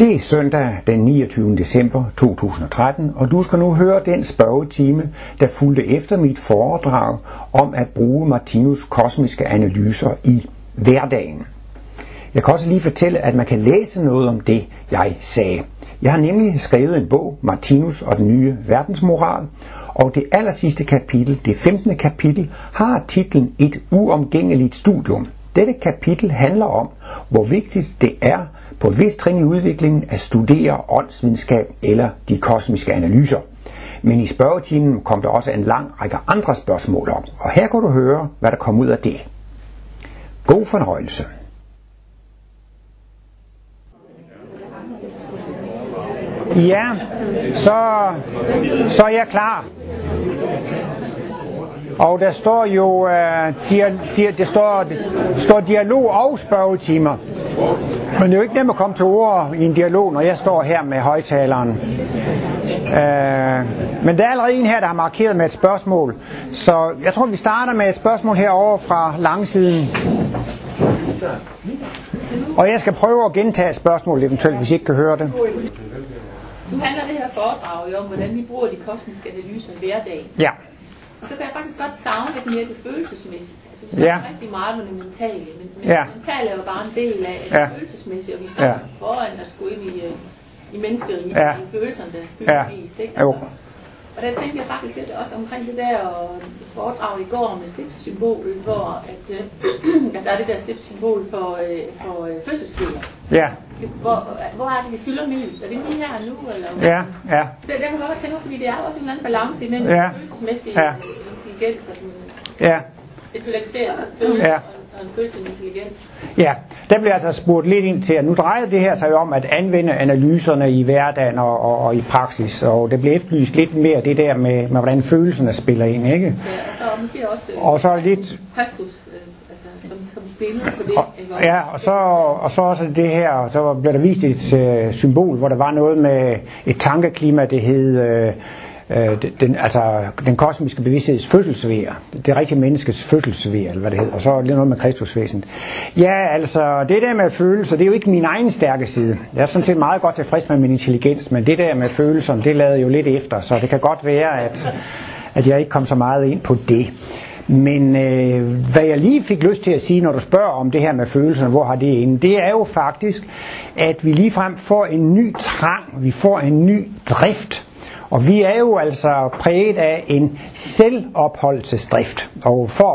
Det er søndag den 29. december 2013, og du skal nu høre den spørgetime, der fulgte efter mit foredrag om at bruge Martinus kosmiske analyser i hverdagen. Jeg kan også lige fortælle, at man kan læse noget om det, jeg sagde. Jeg har nemlig skrevet en bog, Martinus og den nye verdensmoral, og det allersidste kapitel, det 15. kapitel, har titlen Et uomgængeligt studium. Dette kapitel handler om, hvor vigtigt det er på et vist trin i udviklingen at studere åndsvidenskab eller de kosmiske analyser. Men i spørgetimen kom der også en lang række andre spørgsmål op, og her kan du høre, hvad der kom ud af det. God fornøjelse. Ja, så er jeg klar. Og der står jo står dialog og spørgetimer. Men det er jo ikke nemt at komme til ord i en dialog, når jeg står her med højtaleren. Men der er allerede en her, der har markeret med et spørgsmål. Så jeg tror, vi starter med et spørgsmål herovre fra langsiden. Og jeg skal prøve at gentage spørgsmålet eventuelt, hvis I ikke kan høre det. Nu handler det her foredrag jo om, hvordan vi bruger de kosmiske analyser i hverdagen. Ja. Og så kan jeg faktisk godt savne lidt mere det følelsesmæssige. Altså, vi ja. rigtig meget med det mentale, men ja. det mentale er jo bare en del af det følelsesmæssige, og vi står foran at skulle ind i mennesket, i følelserne, der fylder i sektor. Og der tænkte jeg faktisk lidt også omkring det der foredrag i går med slipssymbolet, hvor at, der er det der slipssymbol for fødselsfødder. Ja. Hvor er det, vi fylder mest? Er det lige her nu? Eller? Ja, ja. Det kan godt tænke fordi det er også en eller anden balance imellem følelsesmæssig intelligens og den intellektuelle følelse og en følelsesmæssig intelligens. Ja, der bliver altså spurgt lidt ind til, at nu drejer det her sig jo om at anvende analyserne i hverdagen og i praksis, og det bliver efterlyst lidt mere det der med hvordan følelserne spiller ind, ikke? Ja, og så måske også og så lidt Kristus, som spillede på det. Ja, og så også det her, så bliver der vist et symbol, hvor der var noget med et tankeklima, det hed den kosmiske bevidstheds fødselsvære. Det rigtige menneskets fødselsvære, eller hvad det hedder. Og så lidt noget med Kristusvæsen. Ja, altså, det der med følelser, det er jo ikke min egen stærke side. Jeg er sådan set meget godt tilfreds med min intelligens, men det der med følelser, det lader jo lidt efter, så det kan godt være, at jeg ikke kom så meget ind på det. Men hvad jeg lige fik lyst til at sige, når du spørger om det her med følelserne, hvor har det inde, det er jo faktisk, at vi ligefrem får en ny trang, vi får en ny drift. Og vi er jo altså præget af en selvopholdelsesdrift. Og for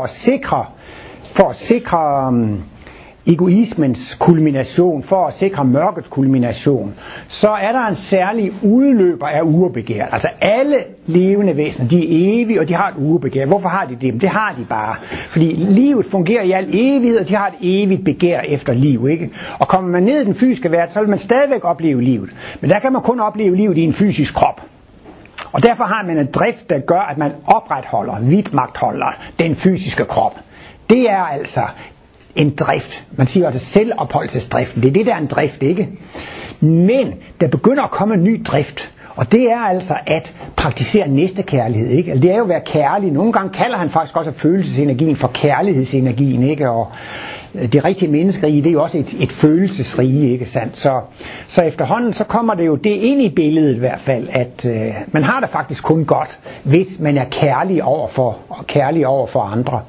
at sikre egoismens kulmination, for at sikre mørkets kulmination, så er der en særlig udløber af urbegær. Altså alle levende væsener, de er evige, og de har et urbegær. Hvorfor har de det? Det har de bare. Fordi livet fungerer i al evighed, og de har et evigt begær efter liv, ikke? Og kommer man ned i den fysiske verden, så vil man stadigvæk opleve livet. Men der kan man kun opleve livet i en fysisk krop. Og derfor har man en drift, der gør, at man vidtmagtholder den fysiske krop. Det er altså en drift. Man siger altså selvopholdelsesdriften. Det er det, der er en drift, ikke? Men der begynder at komme en ny drift. Og det er altså at praktisere næstekærlighed, ikke? Altså, det er jo at være kærlig. Nogle gange kalder han faktisk også følelsesenergien for kærlighedsenergien, ikke? Og det rigtige menneskerige, det er jo også et følelsesrige, ikke sandt? Så efterhånden, så kommer det jo det ind i billedet i hvert fald, at man har det faktisk kun godt, hvis man er kærlig over for andre.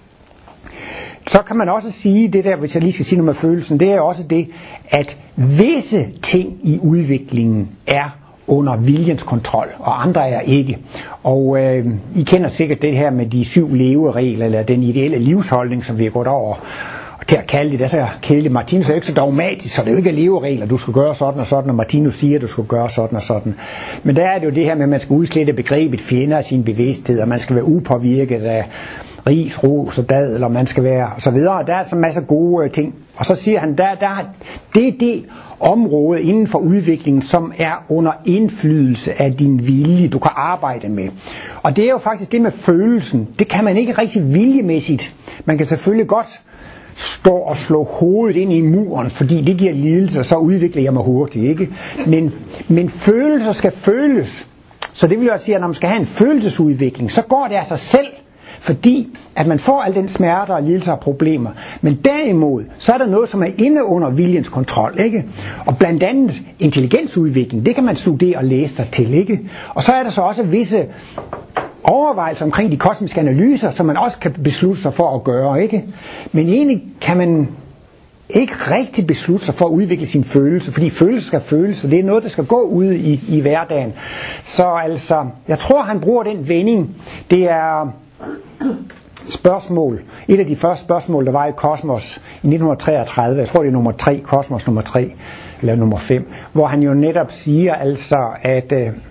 Så kan man også sige, det der, hvis jeg lige skal sige noget med følelsen, det er også det, at visse ting i udviklingen er under viljens kontrol, og andre er ikke. Og I kender sikkert det her med de 7 leveregler, eller den ideelle livsholdning, som vi har gået over til at kalde det. Det er så kedeligt. Martinus er jo ikke så dogmatisk, så det er jo ikke leveregler. Du skal gøre sådan og sådan, og Martinus siger, at du skal gøre sådan og sådan. Men der er det jo det her med, at man skal udslette begrebet fjender af sin bevidsthed, og man skal være upåvirket af ris, ros og dadel, og man skal være og så videre. Der er så masser af gode ting. Og så siger han, det er det område inden for udviklingen, som er under indflydelse af din vilje, du kan arbejde med. Og det er jo faktisk det med følelsen. Det kan man ikke rigtig vilgemæssigt. Man kan selvfølgelig godt stå og slå hovedet ind i muren, fordi det giver lidelse, og så udvikler jeg mig hurtigt, ikke? Men følelser skal føles. Så det vil jeg sige, at når man skal have en følelsesudvikling, så går det af sig selv. fordi at man får al den smerter og lidelser og problemer. Men derimod, så er der noget, som er inde under viljens kontrol, ikke? Og blandt andet intelligensudvikling, det kan man studere og læse sig til, ikke? Og så er der så også visse overvejelser omkring de kosmiske analyser, som man også kan beslutte sig for at gøre, ikke? Men egentlig kan man ikke rigtig beslutte sig for at udvikle sin følelse, fordi følelse skal føles, og det er noget, der skal gå ud i hverdagen. Så altså, jeg tror, han bruger den vending. Det er spørgsmål. Et af de første spørgsmål, der var i Kosmos i 1933, jeg tror det er nummer 3, Kosmos nummer 3, eller nummer 5, hvor han jo netop siger altså, at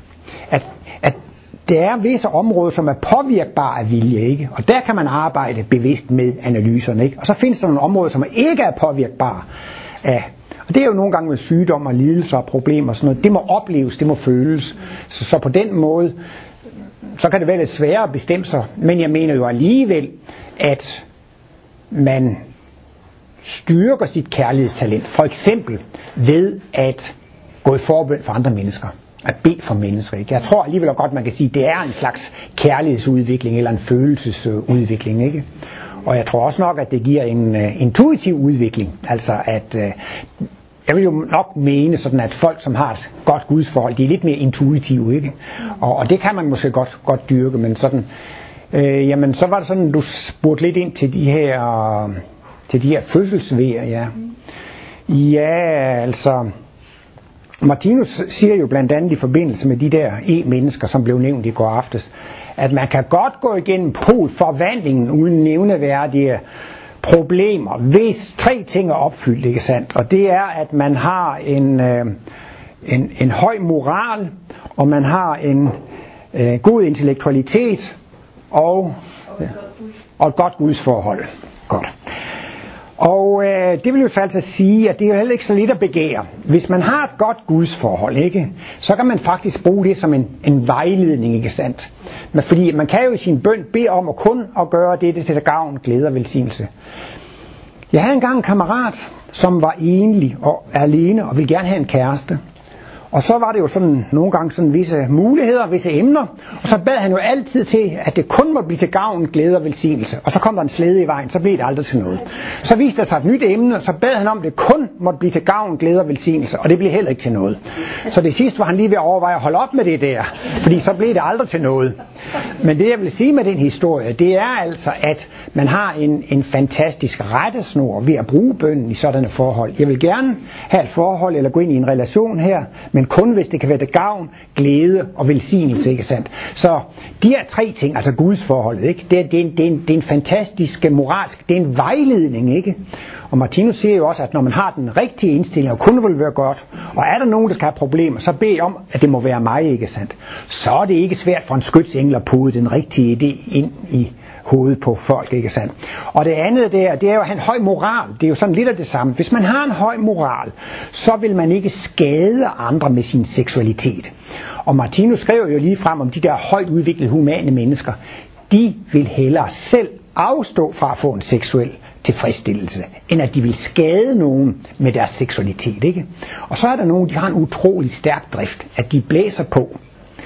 der er visse områder, som er påvirkbare af vilje, ikke? Og der kan man arbejde bevidst med analyserne, ikke? Og så findes der nogle områder, som ikke er påvirkbare af. Og det er jo nogle gange med sygdom og lidelser og problemer og sådan noget. Det må opleves, det må føles. Så på den måde, så kan det være lidt sværere at bestemme sig. Men jeg mener jo alligevel, at man styrker sit kærlighedstalent. For eksempel ved at gå i forbøn for andre mennesker. At bede for mennesker, ikke? Jeg tror alligevel godt, man kan sige, at det er en slags kærlighedsudvikling eller en følelsesudvikling, ikke? Og jeg tror også nok, at det giver en intuitiv udvikling. Altså at jeg vil jo nok mene sådan, at folk, som har et godt gudsforhold, de er lidt mere intuitive, ikke? Og det kan man måske godt dyrke, men sådan, jamen så var det sådan, du spurgte lidt ind til de her fødselsvejer, ja. Ja, altså Martinus siger jo blandt andet i forbindelse med de der mennesker, som blev nævnt i går aftes, at man kan godt gå igennem polforvandlingen uden nævneværdige problemer, hvis 3 ting er opfyldt, ikke sandt? Og det er, at man har en høj moral, og man har en god intellektualitet, og et godt gudsforhold. Godt. Og det vil jo så altså sige, at det er jo heller ikke så lidt at begære. Hvis man har et godt gudsforhold, ikke, så kan man faktisk bruge det som en vejledning, ikke sandt? Men fordi man kan jo i sin bøn bede om at kun at gøre det til gavn, glæde og velsignelse. Jeg havde engang en kammerat, som var enlig og alene og ville gerne have en kæreste. Og så var det jo sådan nogle gange sådan visse muligheder, visse emner, og så bad han jo altid til, at det kun må blive til gavn, glæde og velsignelse. Og så kom der en slæde i vejen, så blev det aldrig til noget. Så viste der sig et nyt emne, og så bad han om, at det kun måtte blive til gavn, glæde og velsignelse, og det blev heller ikke til noget. Så det sidste var han lige ved at overveje at holde op med det der, fordi så blev det aldrig til noget. Men det jeg vil sige med den historie, det er altså, at man har en fantastisk rettesnor ved at bruge bønnen i sådanne forhold. Jeg vil gerne have et forhold eller gå ind i en relation her, men kun hvis det kan være til gavn, glæde og velsignelse, ikke sandt? Så de her 3 ting, altså gudsforholdet, ikke? Det er en fantastisk moralsk, det er en vejledning, ikke? Og Martinus siger jo også, at når man har den rigtige indstilling, og kun vil være godt, og er der nogen, der skal have problemer, så bed om, at det må være mig, ikke sandt? Så er det ikke svært for en skytsengel at putte den rigtige idé ind i hovedet på folk, ikke sandt? Og det andet der, det er jo at have en høj moral. Det er jo sådan lidt af det samme. Hvis man har en høj moral, så vil man ikke skade andre med sin seksualitet. Og Martinus skrev jo lige frem om de der højt udviklede humane mennesker. De vil hellere selv afstå fra at få en seksuel tilfredsstillelse, end at de vil skade nogen med deres seksualitet, ikke? Og så er der nogen, de har en utrolig stærk drift, at de blæser på.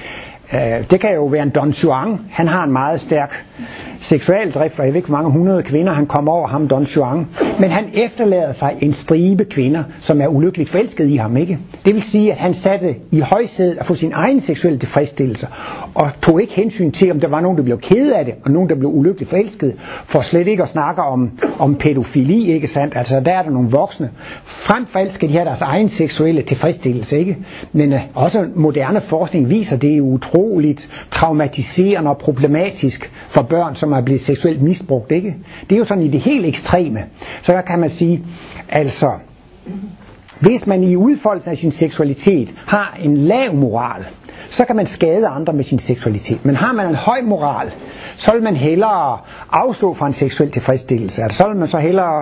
Det kan jo være en Don Juan. Han har en meget stærk seksualdrift, og jeg ved ikke, hvor mange 100 kvinder han kommer over, ham Don Juan. Men han efterlader sig en stribe kvinder, som er ulykkeligt forelskede i ham, ikke? Det vil sige, at han satte i højsædet at få sin egen seksuelle tilfredsstillelse, og tog ikke hensyn til, om der var nogen, der blev ked af det, og nogen, der blev ulykkeligt forelskede, for slet ikke at snakke om pædofili, ikke sandt? Altså, der er der nogle voksne. Frem for alt skal de have deres egen seksuelle tilfredsstillelse, ikke? Men også moderne forskning viser, det er utroligt traumatiserende og problematisk for børn, som er blevet seksuelt misbrugt, ikke? Det er jo sådan i det helt ekstreme. Så der kan man sige, altså, hvis man i udfoldelsen af sin seksualitet har en lav moral, så kan man skade andre med sin seksualitet. Men har man en høj moral, så vil man hellere afstå fra en seksuel tilfredsstillelse. Altså, så vil man så hellere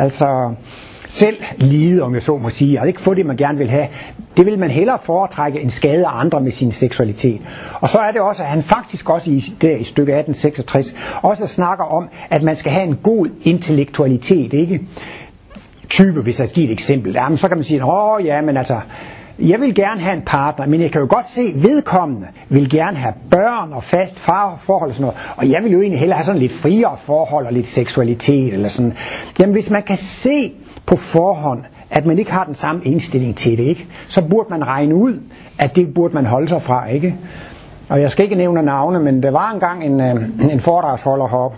selv lide, om jeg så må sige, og ikke få det, man gerne vil have. Det vil man hellere foretrække end skade andre med sin seksualitet. Og så er det også, at han faktisk også i stykke 1866 også snakker om, at man skal have en god intellektualitet, ikke? Type, hvis jeg giver et eksempel. Jamen, så kan man sige, men altså, jeg vil gerne have en partner, men jeg kan jo godt se, vedkommende vil gerne have børn og fast farforhold og sådan noget, og jeg vil jo egentlig hellere have sådan lidt friere forhold og lidt seksualitet eller sådan. Jamen hvis man kan se på forhånd, at man ikke har den samme indstilling til det, ikke, så burde man regne ud, at det burde man holde sig fra, ikke? Og jeg skal ikke nævne navne, men der var engang en foredragsholder heroppe,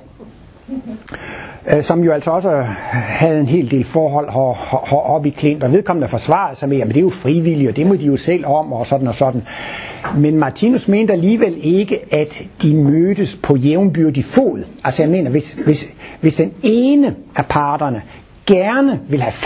som jo altså også havde en hel del forhold heroppe i Klint, og vedkommende forsvarede sig med, men det er jo frivilligt, og det må de jo selv om, og sådan og sådan. Men Martinus mente alligevel ikke, at de mødtes på jævnbyrdig fod. Altså jeg mener, hvis den ene af parterne gerne vil have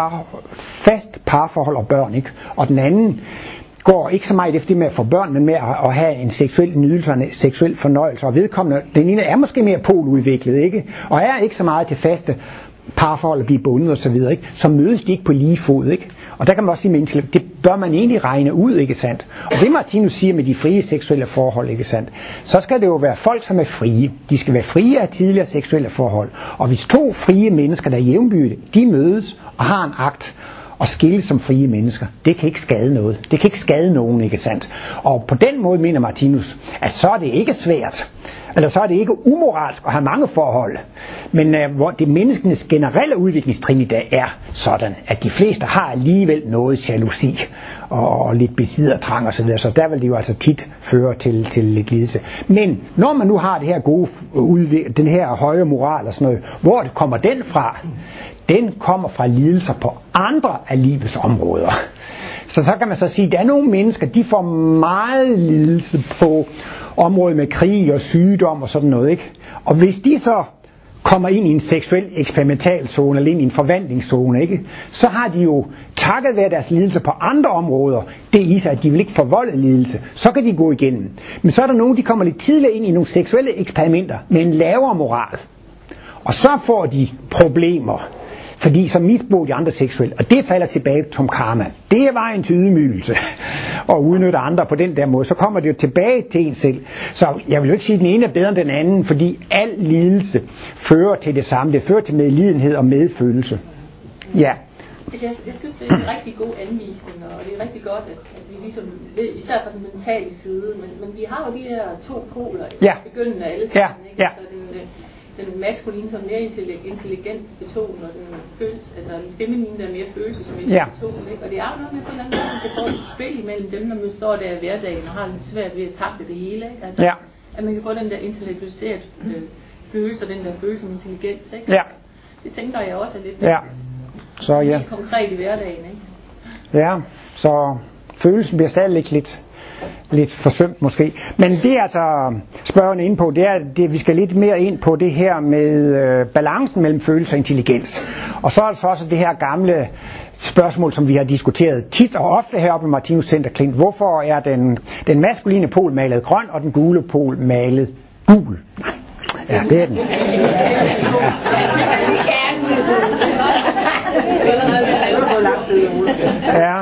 fast parforhold og børn, ikke, og den anden går ikke så meget efter det med at få børn, men med at have en seksuel nydelse og en seksuel fornøjelse, og vedkommende, den ene er måske mere poludviklet, ikke, og er ikke så meget til faste parforhold at blive bundet og så videre, ikke, så mødes de ikke på lige fod, ikke, og der kan man også sige, det bør man egentlig regne ud, ikke sandt, og det Martinus siger med de frie seksuelle forhold, ikke sandt, så skal det jo være folk, som er frie, de skal være frie af tidligere seksuelle forhold, og hvis to frie mennesker, der er jævnbyrdige, de mødes og har en akt, og skilles som frie mennesker, det kan ikke skade noget. Det kan ikke skade nogen, ikke sandt? Og på den måde mener Martinus, at så er det ikke svært, eller så er det ikke umoralsk at have mange forhold, men hvor det menneskenes generelle udviklingstrin i dag er sådan, at de fleste har alligevel noget jalousi og lidt besiddertrang og så videre, så der vil det jo altså tit føre til lidt lidelse. Men når man nu har det her gode den her høje moral og sådan noget, hvor det kommer den fra? Den kommer fra lidelser på andre af livets områder. Så kan man så sige, at der er nogle mennesker, de får meget lidelse på området med krig og sygdom og sådan noget, ikke? Og hvis de så kommer ind i en seksuel eksperimentalzone eller ind i en forvandlingszone, ikke, så har de jo takket være deres lidelse på andre områder, det i sig, at de vil ikke forvolde lidelse, så kan de gå igennem. Men så er der nogen, de kommer lidt tidligere ind i nogle seksuelle eksperimenter med en lavere moral, og så får de problemer, fordi så misbruger de andre seksuelt, og det falder tilbage som karma. Det er vejen til ydmygelse, og udnytte andre på den der måde, så kommer det jo tilbage til en selv. Så jeg vil jo ikke sige, at den ene er bedre end den anden, fordi al lidelse fører til det samme. Det fører til medlidenhed og medfølelse. Ja. Jeg synes, det er en rigtig god anvisning, og det er rigtig godt, at vi ligesom ved, især fra den mentale side, men vi har jo de her to poler, ja. Begyndende alle sammen, ikke? Ja. Så den maskuline, som er mere intelligent betonet, og den feminine, der er mere følelsesmæssigt betonet, ikke? Og det er jo noget med på den anden måde, man kan få et spil imellem dem, der står der i hverdagen og har lidt svært ved at takle det hele, ikke? Altså, at man kan få den der intellektualiseret følelse, og den der følelse om intelligens, ikke? Ja. Det tænker jeg også er lidt så, konkret i hverdagen, ikke? Ja, så følelsen bliver stadig lidt forsømt måske. Men det er altså spørgende inde på, det er, vi skal lidt mere ind på det her med balancen mellem følelse og intelligens. Og så er det også det her gamle spørgsmål, som vi har diskuteret tit og ofte heroppe i Martinus Center Klint. Hvorfor er den maskuline pol malet grøn, og den gule pol malet gul? Ja, det er den. Ja.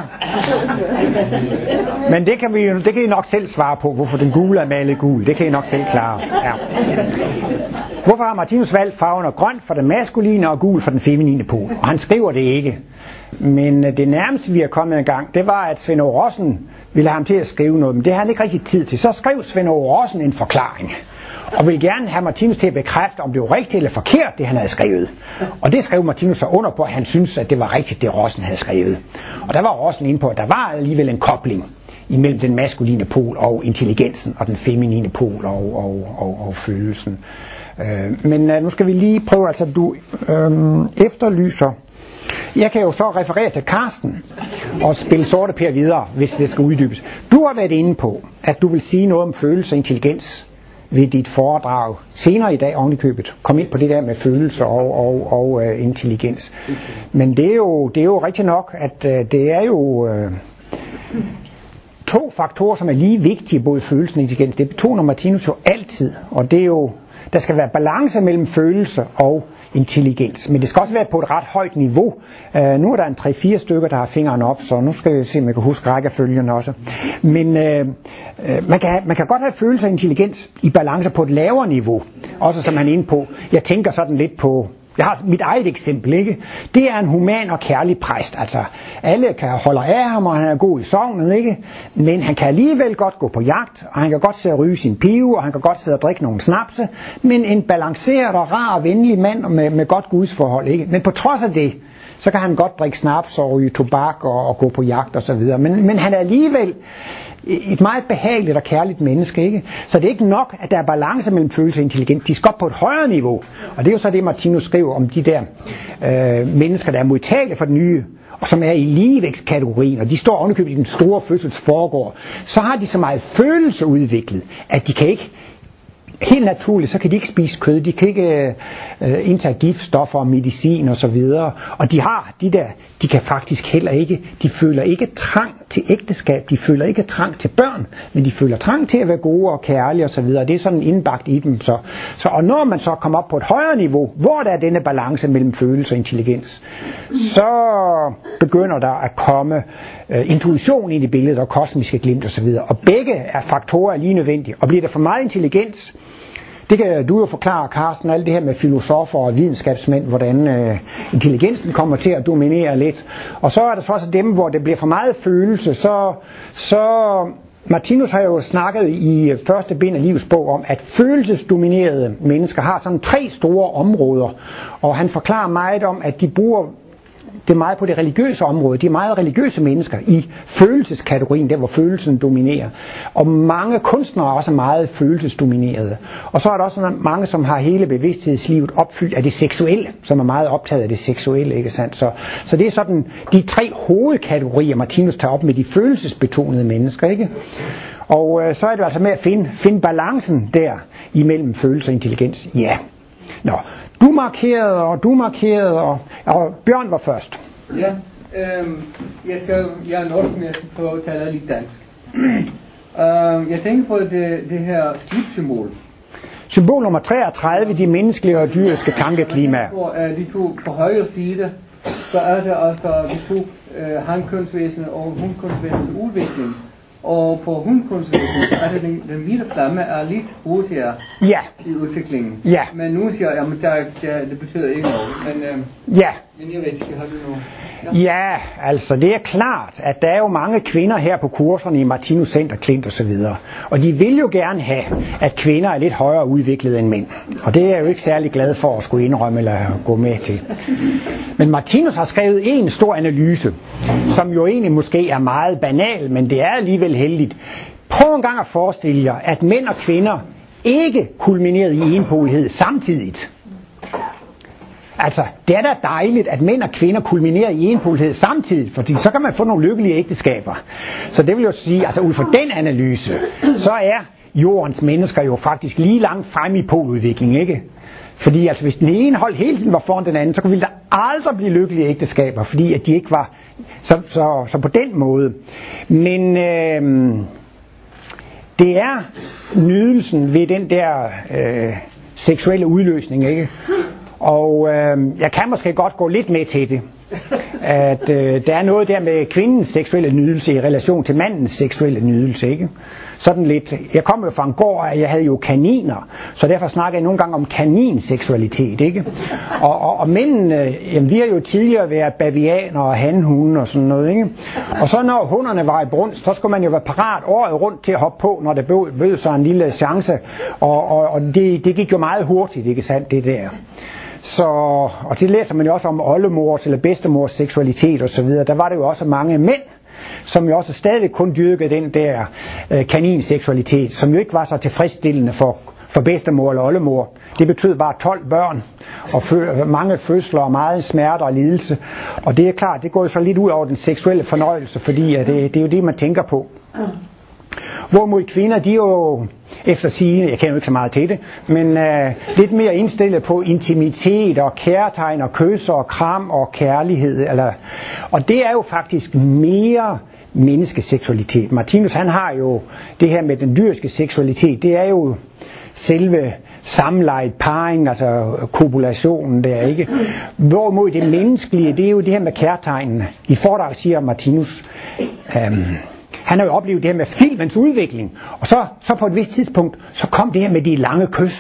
Men det kan I nok selv svare på, hvorfor den gule er malet gul. Det kan I nok selv klare. Ja. Hvorfor har Martinus valgt farven grøn for den maskuline og gul for den feminine pol? Og han skriver det ikke. Men det nærmeste vi er kommet en gang, det var, at Svend Aage Rossen ville have ham til at skrive noget, men det har han ikke rigtig tid til. Så skrev Svend Aage Rossen en forklaring, og ville gerne have Martinus til at bekræfte, om det var rigtigt eller forkert, det han havde skrevet. Og det skrev Martinus så under på, at han syntes, at det var rigtigt, det Rossen havde skrevet. Og der var Rossen inde på, at der var alligevel en kobling imellem den maskuline pol og intelligensen, og den feminine pol og følelsen. Men nu skal vi lige prøve, altså du efterlyser. Jeg kan jo så referere til Carsten og spille sorte per videre, hvis det skal uddybes. Du har været inde på, at du vil sige noget om følelse og intelligens ved dit foredrag senere i dag oven i købet. Kom ind på det der med følelse og intelligens. Men det er jo rigtigt nok, at det er jo to faktorer, som er lige vigtige, både følelse og intelligens. Det betoner Martinus jo altid, og det er jo, der skal være balance mellem følelse og intelligens, men det skal også være på et ret højt niveau. Nu er der en 3-4 stykker, der har fingeren op, så nu skal vi se, om jeg kan huske rækkefølgen også. Men man kan godt have følelse og intelligens i balance på et lavere niveau, også som han er inde på. Jeg tænker sådan lidt på jeg har mit eget eksempel, ikke? Det er en human og kærlig præst. Altså, alle kan holde af ham, og han er god i sognet, ikke? Men han kan alligevel godt gå på jagt, og han kan godt sidde og ryge sin pive, og han kan godt sidde og drikke nogle snapse. Men en balanceret og rar og venlig mand med godt gudsforhold, ikke? Men på trods af det, så kan han godt drikke snaps og ryge tobak og gå på jagt og så videre. Men han er alligevel et meget behageligt og kærligt menneske, ikke? Så det er ikke nok, at der er balance mellem følelse og intelligens. De skal op på et højere niveau. Og det er jo så det, Martinus skriver om de der mennesker, der er modtagelige for det nye, og som er i ligevækstkategorien, og de står ovenikøbet i den store fødselsforegår. Så har de så meget følelse udviklet, at de kan ikke, helt naturligt, så kan de ikke spise kød, de kan ikke indtage giftstoffer og medicin og så videre, og de kan faktisk heller ikke, de føler ikke trang til ægteskab, de føler ikke trang til børn, men de føler trang til at være gode og kærlige og så videre, det er sådan indbagt i dem. Så og når man så kommer op på et højere niveau, hvor der er denne balance mellem følelse og intelligens, så begynder der at komme intuition ind i billedet og kosmiske glimt og så videre, og begge er faktorer lige nødvendige, og bliver der for meget intelligens, det kan du jo forklare, Carsten, alt det her med filosofer og videnskabsmænd, hvordan intelligensen kommer til at dominere lidt. Og så er der så også dem, hvor det bliver for meget følelse, så Martinus har jo snakket i første bind af Livets bog om, at følelsesdominerede mennesker har sådan 3 store områder, og han forklarer meget om, at de bruger det meget på det religiøse område. De er meget religiøse mennesker i følelseskategorien, der hvor følelsen dominerer. Og mange kunstnere er også meget følelsesdominerede. Og så er der også mange, som har hele bevidsthedslivet opfyldt af det seksuelle, som er meget optaget af det seksuelle, ikke sandt? Så det er sådan de 3 hovedkategorier, Martinus tager op med de følelsesbetonede mennesker, ikke? Og så er det altså med at finde balancen der imellem følelse og intelligens. Ja. Nå. Du markerede, og Bjørn var først. Ja, jeg er norsk, men jeg skal prøve at tale lidt dansk. Jeg tænker på det her slipsymbol. Symbol nummer 33, de menneskelige og dyriske tankeklimaer. De 2 på højre side, så er det altså de 2 hankønsvæsener og hunkønsvæsenets udvikling. Og på hundkunstvæsenet er det den hvide flamme er lidt hurtigere i udviklingen. Ja. Men nu siger jeg, at det betyder ikke noget. Men jeg ved ikke, har du noget? Ja, altså det er klart, at der er jo mange kvinder her på kurserne i Martinus Center, Klint og så videre. Og de vil jo gerne have, at kvinder er lidt højere udviklet end mænd. Og det er jeg jo ikke særlig glad for at skulle indrømme eller gå med til. Men Martinus har skrevet en stor analyse, som jo egentlig måske er meget banal, men det er alligevel heldigt. Prøv en gang at forestille jer, at mænd og kvinder ikke kulminerede i enpolighed samtidigt. Altså, det er da dejligt, at mænd og kvinder kulminerer i enpolighed samtidig, fordi så kan man få nogle lykkelige ægteskaber. Så det vil jo sige, altså ud fra den analyse, så er jordens mennesker jo faktisk lige langt fremme i poludvikling, ikke? Fordi altså, hvis den ene hold hele tiden var foran den anden, så ville der aldrig blive lykkelige ægteskaber, fordi at de ikke var så på den måde. Men det er nydelsen ved den der seksuelle udløsning, ikke? Og jeg kan måske godt gå lidt med til det, at der er noget der med kvindens seksuelle nydelse i relation til mandens seksuelle nydelse, ikke? Sådan lidt. Jeg kom jo fra en gård, og jeg havde jo kaniner, så derfor snakker jeg nogle gange om kaninseksualitet, ikke? Og mændene, jamen, vi har jo tidligere været bavianer og hanhunde og sådan noget, ikke? Og så når hunderne var i brunst, så skulle man jo være parat året rundt til at hoppe på, når det bød sig en lille chance, og det gik jo meget hurtigt, ikke sandt, det der. Så, og det læser man jo også om oldemors eller bedstemors seksualitet og så videre. Der var det jo også mange mænd, som jo også stadig kun dyrkede den der kaninseksualitet, som jo ikke var så tilfredsstillende for bedstemor eller oldemor. Det betød bare 12 børn og mange fødsler og meget smerte og lidelse. Og det er klart, det går jo så lidt ud over den seksuelle fornøjelse, fordi det er jo det, man tænker på. Hvorimod kvinder, de er jo efter sigende, jeg kender jo ikke så meget til det, men lidt mere indstillet på intimitet og kærtegn og kys og kram og kærlighed. Og det er jo faktisk mere menneskeseksualitet. Martinus, han har jo det her med den dyriske seksualitet, det er jo selve samlejet, parring, altså kopulationen der, ikke? Hvorimod det menneskelige, det er jo det her med kærtegnene. I foredrag siger Martinus, han har jo oplevet det her med filmens udvikling, og så på et vist tidspunkt, så kom det her med de lange kys.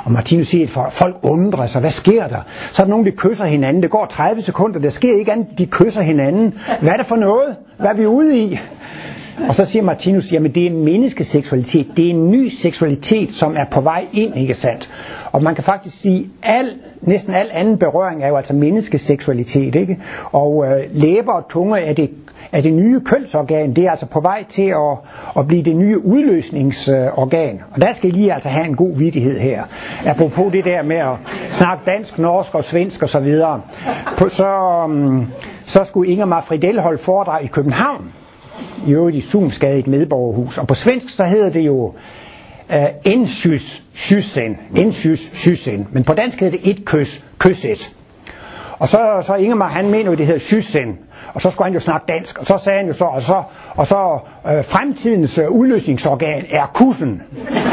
Og Martinus siger, at folk undrer sig, hvad sker der? Så er der nogen, der kysser hinanden. Det går 30 sekunder, der sker ikke andet, de kysser hinanden. Hvad er det for noget? Hvad er vi ude i? Og så siger Martinus, jamen det er menneskeseksualitet. Det er en ny seksualitet, som er på vej ind, ikke sandt? Og man kan faktisk sige, næsten al anden berøring er jo altså menneskeseksualitet, ikke? Og læber og tunge er det nye kønsorgan. Det er altså på vej til at blive det nye udløsningsorgan. Og der skal I lige altså have en god vittighed her. Apropos det der med at snakke dansk, norsk og svensk og så videre. Så skulle Ingemar Fridell holde foredrag i København. I øvrigt i Sunsgade i et medborgerhus. Og på svensk så hedder det jo enskyssen. Men på dansk hedder det et kysset. Og så Ingemar, han mener jo, det hedder kyssen. Og så skulle han jo snakke dansk. Og så sagde han jo så, fremtidens udløsningsorgan er kussen.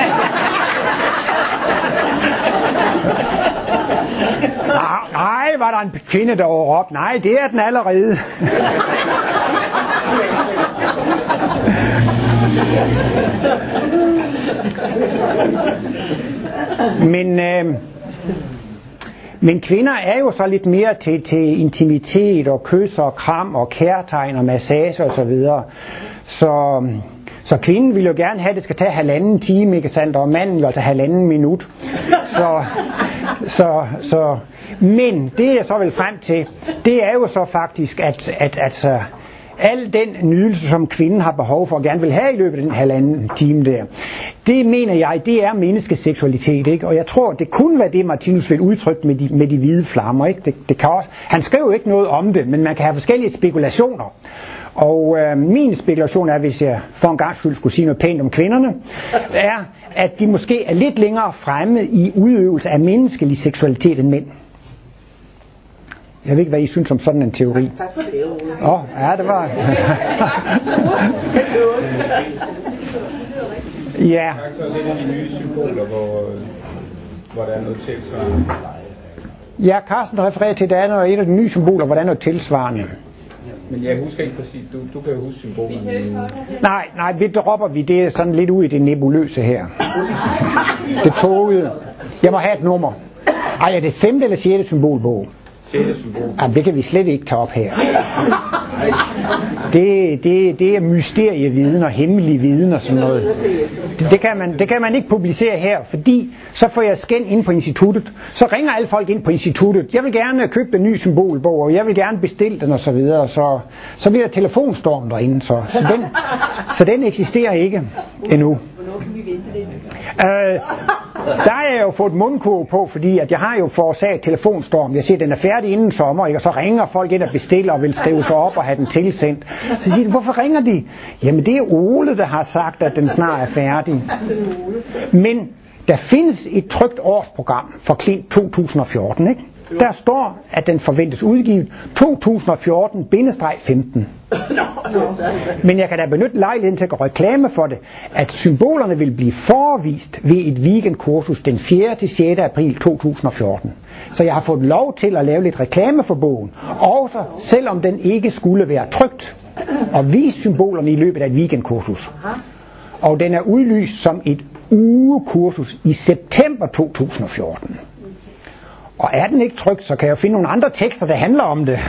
Nej, var der en kvinde, der råbte. Nej, det er den allerede. Men kvinder er jo så lidt mere til intimitet og kys og kram og kærtegn og massage og så videre. Så kvinden vil jo gerne have, at det skal tage 1,5 time, ikke sandt? Og manden vil altså 1,5 minut. Men det jeg så vil frem til, det er jo så faktisk, at al den nydelse, som kvinden har behov for og gerne vil have i løbet af den 1,5 time der, det mener jeg, det er menneskeseksualitet, ikke? Og jeg tror, det kunne være det, Martinus vil udtrykke med de hvide flammer, ikke? Det kan også, han skriver jo ikke noget om det, men man kan have forskellige spekulationer. Og min spekulation er, hvis jeg for en gang skyld skulle sige noget pænt om kvinderne, er, at de måske er lidt længere fremme i udøvelse af menneskelig seksualitet end mænd. Jeg ved ikke, hvad I synes om sådan en teori. Tak for det, ja, det var... ja. Så er det de nye symboler, hvor der er noget tilsvarende. Ja, Carsten refererer til, at der er et af de nye symboler, hvor der er noget tilsvarende. Men jeg husker ikke præcis, du kan jo huske symbolerne. Nej, det dropper vi. Det er sådan lidt ude i det nebuløse her. Det togede. Jeg må have et nummer. Ej, er det 5. eller 6. symbolbog? Jamen, det kan vi slet ikke tage op her. Det er mysterieviden og hemmelig viden og sådan noget. Det kan man ikke publicere her, fordi så får jeg skænd ind på instituttet. Så ringer alle folk ind på instituttet. Jeg vil gerne købe den nye symbolbog, og jeg vil gerne bestille den og så videre. Så bliver der telefonstorm derinde. Så den eksisterer ikke endnu. Hvornår kan vi vente det? Der har jeg jo fået mundkurv på, fordi at jeg har jo forårsaget telefonstorm. Jeg siger, at den er færdig inden sommer, ikke? Og så ringer folk ind og bestiller og vil skrive sig op og have den tilsendt. Så siger de, hvorfor ringer de? Jamen det er Ole, der har sagt, at den snart er færdig. Men der findes et trykt årsprogram for Klint 2014, ikke? Der står, at den forventes udgivet 2014-15. Men jeg kan da benytte lejligheden til at gøre reklame for det, at symbolerne vil blive forvist ved et weekendkursus den 4. til 6. april 2014. Så jeg har fået lov til at lave lidt reklame for bogen, også selvom den ikke skulle være trykt, og vise symbolerne i løbet af et weekendkursus. Og den er udlyst som et ugekursus i september 2014. Og er den ikke trykt, så kan jeg finde nogle andre tekster, der handler om det.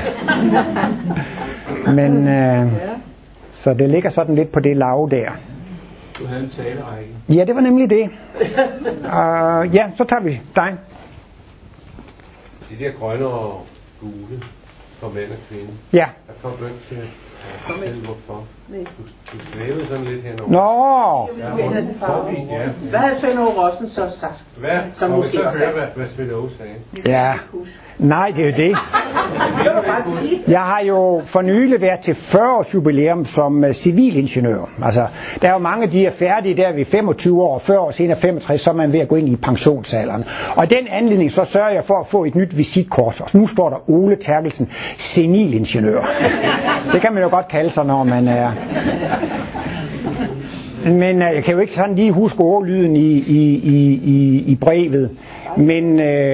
Men så det ligger sådan lidt på det lav der. Du havde en talerække. Ja, det var nemlig det. Ja, så tager vi dig. De der grønne og gule for mænd og kvinde. Ja. Der kom du ikke til at fortælle hvorfor. Du svævede sådan lidt henover. Nå! Ja. Hvad har Svend Aage Rossen så sagt? Hvad? Som måske så også høre, hvad Svend Aage sagde. Ja. Nej, det er jo det. Jeg har jo for nylig været til 40-års jubilæum som civilingeniør. Altså, der er jo mange, de er færdige der ved 25 år, 40 år senere 65, så er man ved at gå ind i pensionsalderen. Og i den anledning, så sørger jeg for at få et nyt visitkort. Og nu står der Ole Terkelsen, senilingeniør. Det kan man jo godt kalde sig, når man er... Men jeg kan jo ikke sådan lige huske ordlyden i brevet. Men...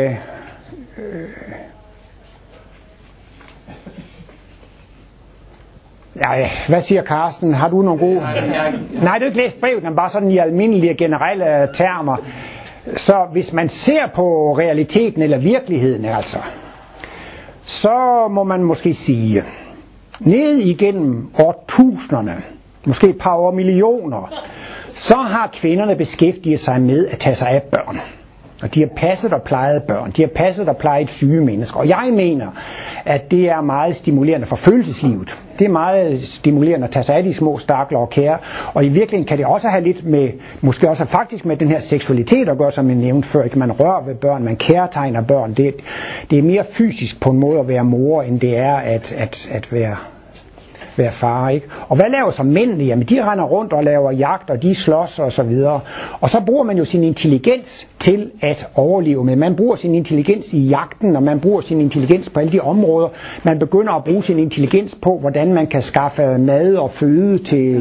Ja, hvad siger Carsten? Har du nogle gode... Nej, du har ikke læst brevet, men bare sådan i almindelige generelle termer. Så hvis man ser på realiteten eller virkeligheden altså, så må man måske sige, ned igennem årtusinderne, måske et par år millioner, så har kvinderne beskæftiget sig med at tage sig af børn. Og de har passet og plejet børn. De har passet og plejet syge mennesker. Og jeg mener, at det er meget stimulerende for følelseslivet. Det er meget stimulerende at tage sig af de små stakler og kære. Og i virkeligheden kan det også have lidt med, måske også faktisk med den her seksualitet at gøre, som jeg nævnte før. Ikke? Man rører ved børn, man kærtegner børn. Det er mere fysisk på en måde at være mor, end det er at være far, ikke? Og hvad laver så mændene? Jamen, de render rundt og laver jagt, og de slås og så videre. Og så bruger man jo sin intelligens til at overleve med. Man bruger sin intelligens i jagten, og man bruger sin intelligens på alle de områder. Man begynder at bruge sin intelligens på, hvordan man kan skaffe mad og føde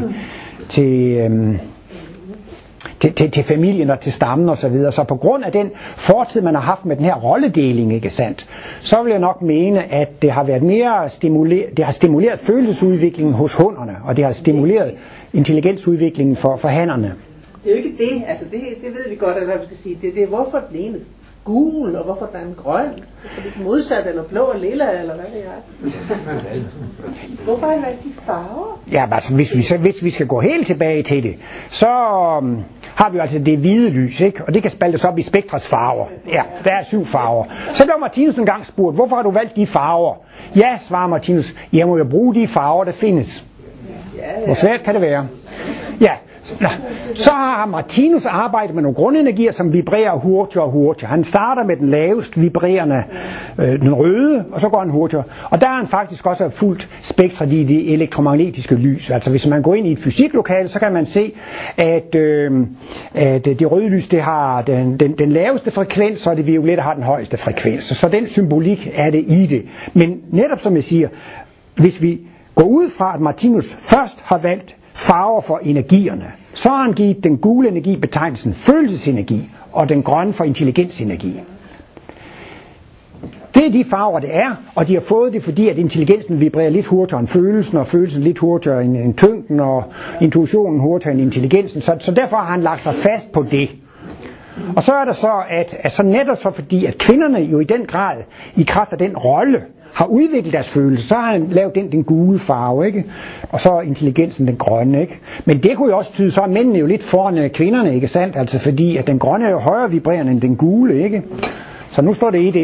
til familien og til stammen og så videre. Så på grund af den fortid, man har haft med den her rolledeling, ikke sandt, så vil jeg nok mene, at det har været mere det har stimuleret følelsesudviklingen hos hunderne, og det har stimuleret intelligensudviklingen for hannerne. Det er jo ikke det, altså det ved vi godt, hvad vi skal sige. Det er hvorfor den ene gul, og hvorfor der er en grøn, hvorfor det er modsat, eller blå og lilla, eller hvad det er. Hvorfor har I valgt de farver? Ja, altså hvis vi skal gå helt tilbage til det, så har vi altså det hvide lys, ikke? Og det kan spaltes op i spektrets farver. Ja, der er 7 farver. Så blev Martinus en gang spurgt, hvorfor har du valgt de farver? Ja, svarer Martinus, jeg må jo bruge de farver, der findes. Hvor svært kan det være? Ja. Så har Martinus arbejdet med nogle grundenergier, som vibrerer hurtigere og hurtigere. Han starter med den lavest vibrerende, den røde, og så går han hurtigere. Og der har han faktisk også fuldt spektret i det elektromagnetiske lys. Altså hvis man går ind i et fysiklokale, så kan man se, at det røde lys, det har den laveste frekvens, og det violette har den højeste frekvens. Så den symbolik er det i det. Men netop som jeg siger, hvis vi går ud fra, at Martinus først har valgt farver for energierne, så har han givet den gule energi betegnelsen følelsesenergi, og den grønne for intelligensenergi. Det er de farver, det er, og de har fået det, fordi at intelligensen vibrerer lidt hurtigere end følelsen, og følelsen lidt hurtigere end tyngden, og intuitionen hurtigere end intelligensen, så derfor har han lagt sig fast på det. Og så er der så, at så netop så fordi, at kvinderne jo i den grad, i kraft af den rolle, har udviklet deres følelse, så har han lavet den gule farve, ikke? Og så intelligensen den grønne, ikke? Men det kunne jo også tyde, så er mændene jo lidt foran kvinderne, ikke sandt? Altså fordi, at den grønne er jo højere vibrerende end den gule, ikke? Så nu står det 1-1. Det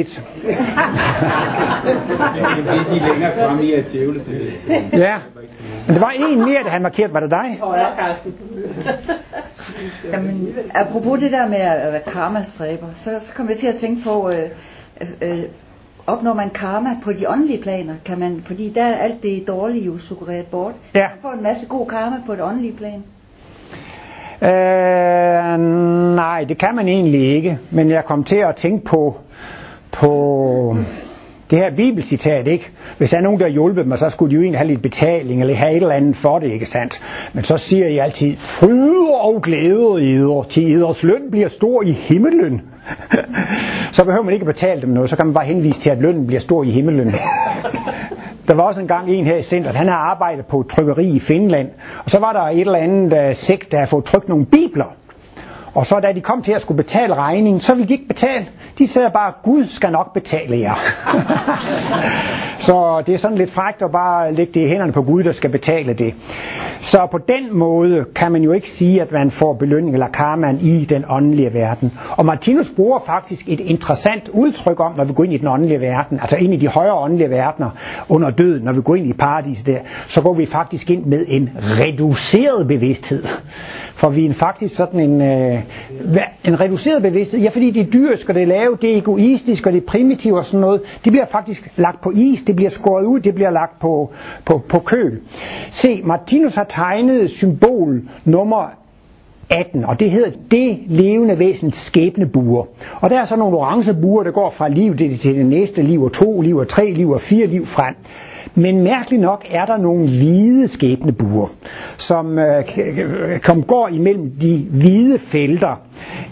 er de længere frem i at djævle. Ja, men det var en mere, da han markerede. Var det dig? Jamen, apropos det der med at være karma-stræber, så kom jeg til at tænke på, opnår man karma på de åndelige planer, kan man, fordi der er alt det dårlige jo suggereret bort. Ja. Man får en masse god karma på det åndelige plan. Nej, det kan man egentlig ikke. Men jeg kom til at tænke på det her bibelcitat, ikke? Hvis der er nogen, der har hjulpet mig, så skulle de jo egentlig have lidt betaling, eller have et eller andet for det, ikke sandt? Men så siger I altid, fryd og glæde eder, til eders løn bliver stor i himmelen. Så behøver man ikke at betale dem noget, så kan man bare henvise til, at lønnen bliver stor i himmelen. Der var også engang en her i centret, han har arbejdet på et trykkeri i Finland, og så var der et eller andet sekt, der havde fået trykt nogle bibler. Og så da de kom til at skulle betale regningen, så ville de ikke betale. De sagde bare, Gud skal nok betale jer. Så det er sådan lidt frækt at bare lægge det i hænderne på Gud, der skal betale det. Så på den måde kan man jo ikke sige, at man får belønning eller karmaen i den åndelige verden. Og Martinus bruger faktisk et interessant udtryk om, når vi går ind i den åndelige verden, altså ind i de højere åndelige verdener under døden, når vi går ind i paradiset der, så går vi faktisk ind med en reduceret bevidsthed. For vi er faktisk sådan en reduceret bevidsthed. Ja, fordi det er dyrisk, og det er lave, det er egoistisk, og det er primitivt og sådan noget. Det bliver faktisk lagt på is, det bliver skåret ud, det bliver lagt på køl. Se, Martinus har tegnet symbol nummer 18, og det hedder det levende væsens skæbnebuer. Og der er så nogle orange buer, der går fra liv til det næste liv, og 2 liv, og 3 liv, og 4 liv frem. Men mærkeligt nok er der nogle hvide skæbnebuer, som går imellem de hvide felter,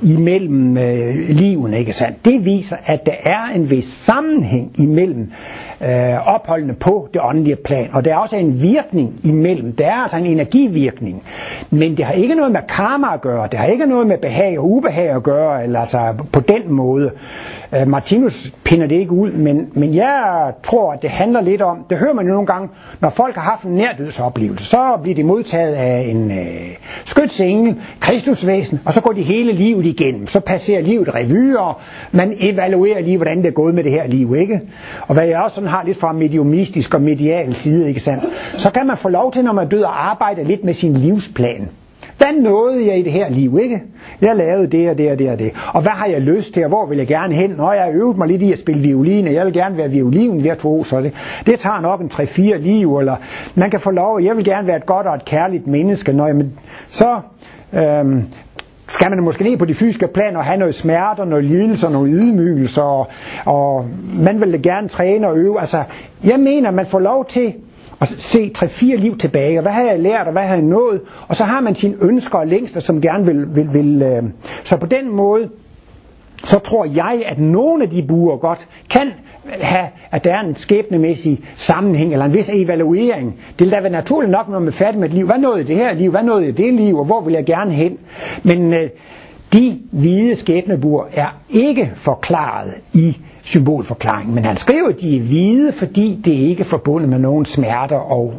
imellem livene, ikke sandt? Det viser, at der er en vis sammenhæng imellem opholdende på det åndelige plan. Og der er også en virkning imellem. Der er altså en energivirkning. Men det har ikke noget med karma at gøre. Det har ikke noget med behag og ubehag at gøre, eller altså på den måde. Martinus pinder det ikke ud, men jeg tror, at det handler lidt om, det hører man jo nogle gange, når folk har haft en nærdødsoplevelse, så bliver de modtaget af en skytsengel, Kristusvæsen, og så går de hele livet igennem. Så passerer livet revy, og man evaluerer lige, hvordan det er gået med det her liv, ikke? Og hvad jeg også sådan har lidt fra mediumistisk og medial side, ikke sandt? Så kan man få lov til, når man død, at arbejde lidt med sin livsplan. Hvad nåede jeg i det her liv, ikke? Jeg lavede det og det og det og det. Og hvad har jeg lyst til, og hvor vil jeg gerne hen? Nå, jeg har øvet mig lidt i at spille violin, og jeg vil gerne være violinvirtuos, så det tager nok en 3-4 liv, eller man kan få lov, jeg vil gerne være et godt og et kærligt menneske. Nå, jamen, så skal man måske ned på de fysiske plan og have noget smerter, noget lidelse, noget ydmygelse, og man vil gerne træne og øve. Altså, jeg mener, man får lov til og se 3-4 liv tilbage, og hvad har jeg lært, og hvad har jeg nået, og så har man sine ønsker og længster, som gerne vil så på den måde, så tror jeg, at nogle af de buer godt kan have, at der er en skæbnemæssig sammenhæng, eller en vis evaluering. Det vil da være naturligt nok, når man er færdig med et liv. Hvad nåede det her liv? Hvad nåede det liv? Og hvor vil jeg gerne hen? Men de hvide skæbnebuer er ikke forklaret i symbolforklaring, men han skriver, at de er hvide, fordi det ikke er forbundet med nogen smerter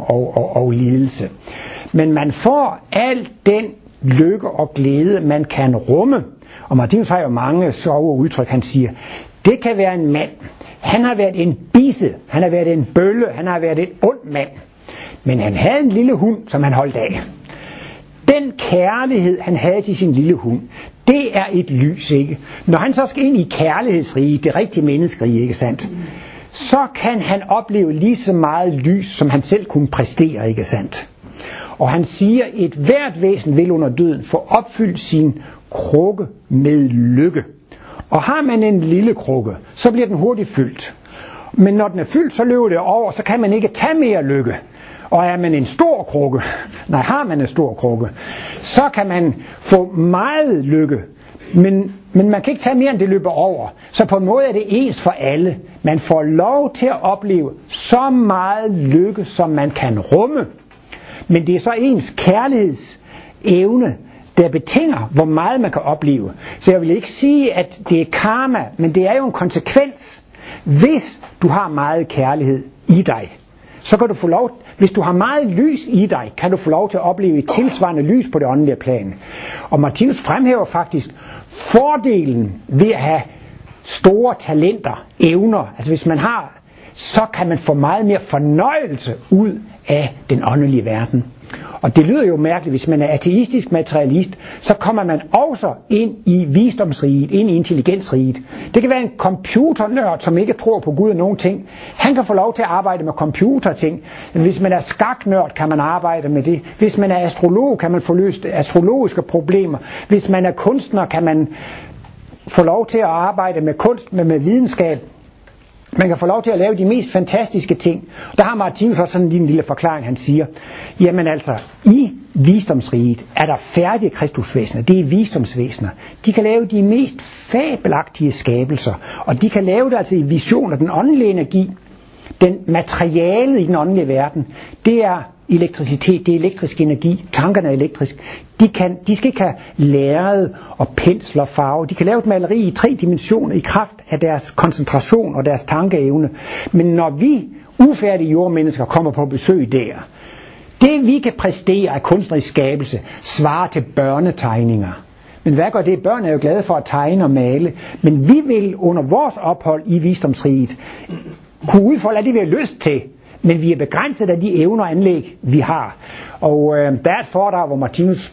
og lidelse. Men man får al den lykke og glæde, man kan rumme. Og Martinus har jo mange sjove udtryk. Han siger, det kan være en mand. Han har været en bisse, han har været en bølle, han har været et ond mand. Men han havde en lille hund, som han holdt af. Den kærlighed, han havde til sin lille hund, det er et lys, ikke? Når han så skal ind i kærlighedsrige, det rigtige menneskerige, ikke sandt? Så kan han opleve lige så meget lys, som han selv kunne præstere, ikke sandt? Og han siger, et hvert væsen vil under døden få opfyldt sin krukke med lykke. Og har man en lille krukke, så bliver den hurtigt fyldt. Men når den er fyldt, så løber det over, så kan man ikke tage mere lykke. Og er man en stor krukke, har man en stor krukke, så kan man få meget lykke, men man kan ikke tage mere, end det løber over. Så på en måde er det ens for alle. Man får lov til at opleve så meget lykke, som man kan rumme. Men det er så ens kærlighedsevne, der betinger, hvor meget man kan opleve. Så jeg vil ikke sige, at det er karma, men det er jo en konsekvens. Hvis du har meget kærlighed i dig, så kan du få lov, hvis du har meget lys i dig, kan du få lov til at opleve et tilsvarende lys på det åndelige plan. Og Martinus fremhæver faktisk fordelen ved at have store talenter, evner. Altså hvis man har, så kan man få meget mere fornøjelse ud af den åndelige verden. Og det lyder jo mærkeligt, hvis man er ateistisk materialist, så kommer man også ind i visdomsriget, ind i intelligensriget. Det kan være en computernørd, som ikke tror på Gud og nogen ting. Han kan få lov til at arbejde med computerting. Hvis man er skaknørd, kan man arbejde med det. Hvis man er astrolog, kan man få løst astrologiske problemer. Hvis man er kunstner, kan man få lov til at arbejde med kunst, med videnskab. Man kan få lov til at lave de mest fantastiske ting. Der har Martinus også sådan en lille forklaring, han siger. Jamen altså, i visdomsriget er der færdige kristusvæsener. Det er visdomsvæsener. De kan lave de mest fabelagtige skabelser. Og de kan lave det altså i visioner. Den åndelige energi, den materiale i den åndelige verden, det er elektricitet, det er elektrisk energi. Tankerne er elektrisk. De skal ikke have lærred og pensler og farve. De kan lave et maleri i 3 dimensioner i kraft af deres koncentration og deres tankeevne. Men når vi ufærdige jordmennesker kommer på besøg der, det vi kan præstere af kunstnerisk skabelse svarer til børnetegninger. Men hvad gør det? Børn er jo glade for at tegne og male. Men vi vil under vores ophold i visdomsriget kunne udfolde, at det vi har lyst til. Men vi er begrænset af de evner og anlæg, vi har. Og der er et foredrag, hvor Martinus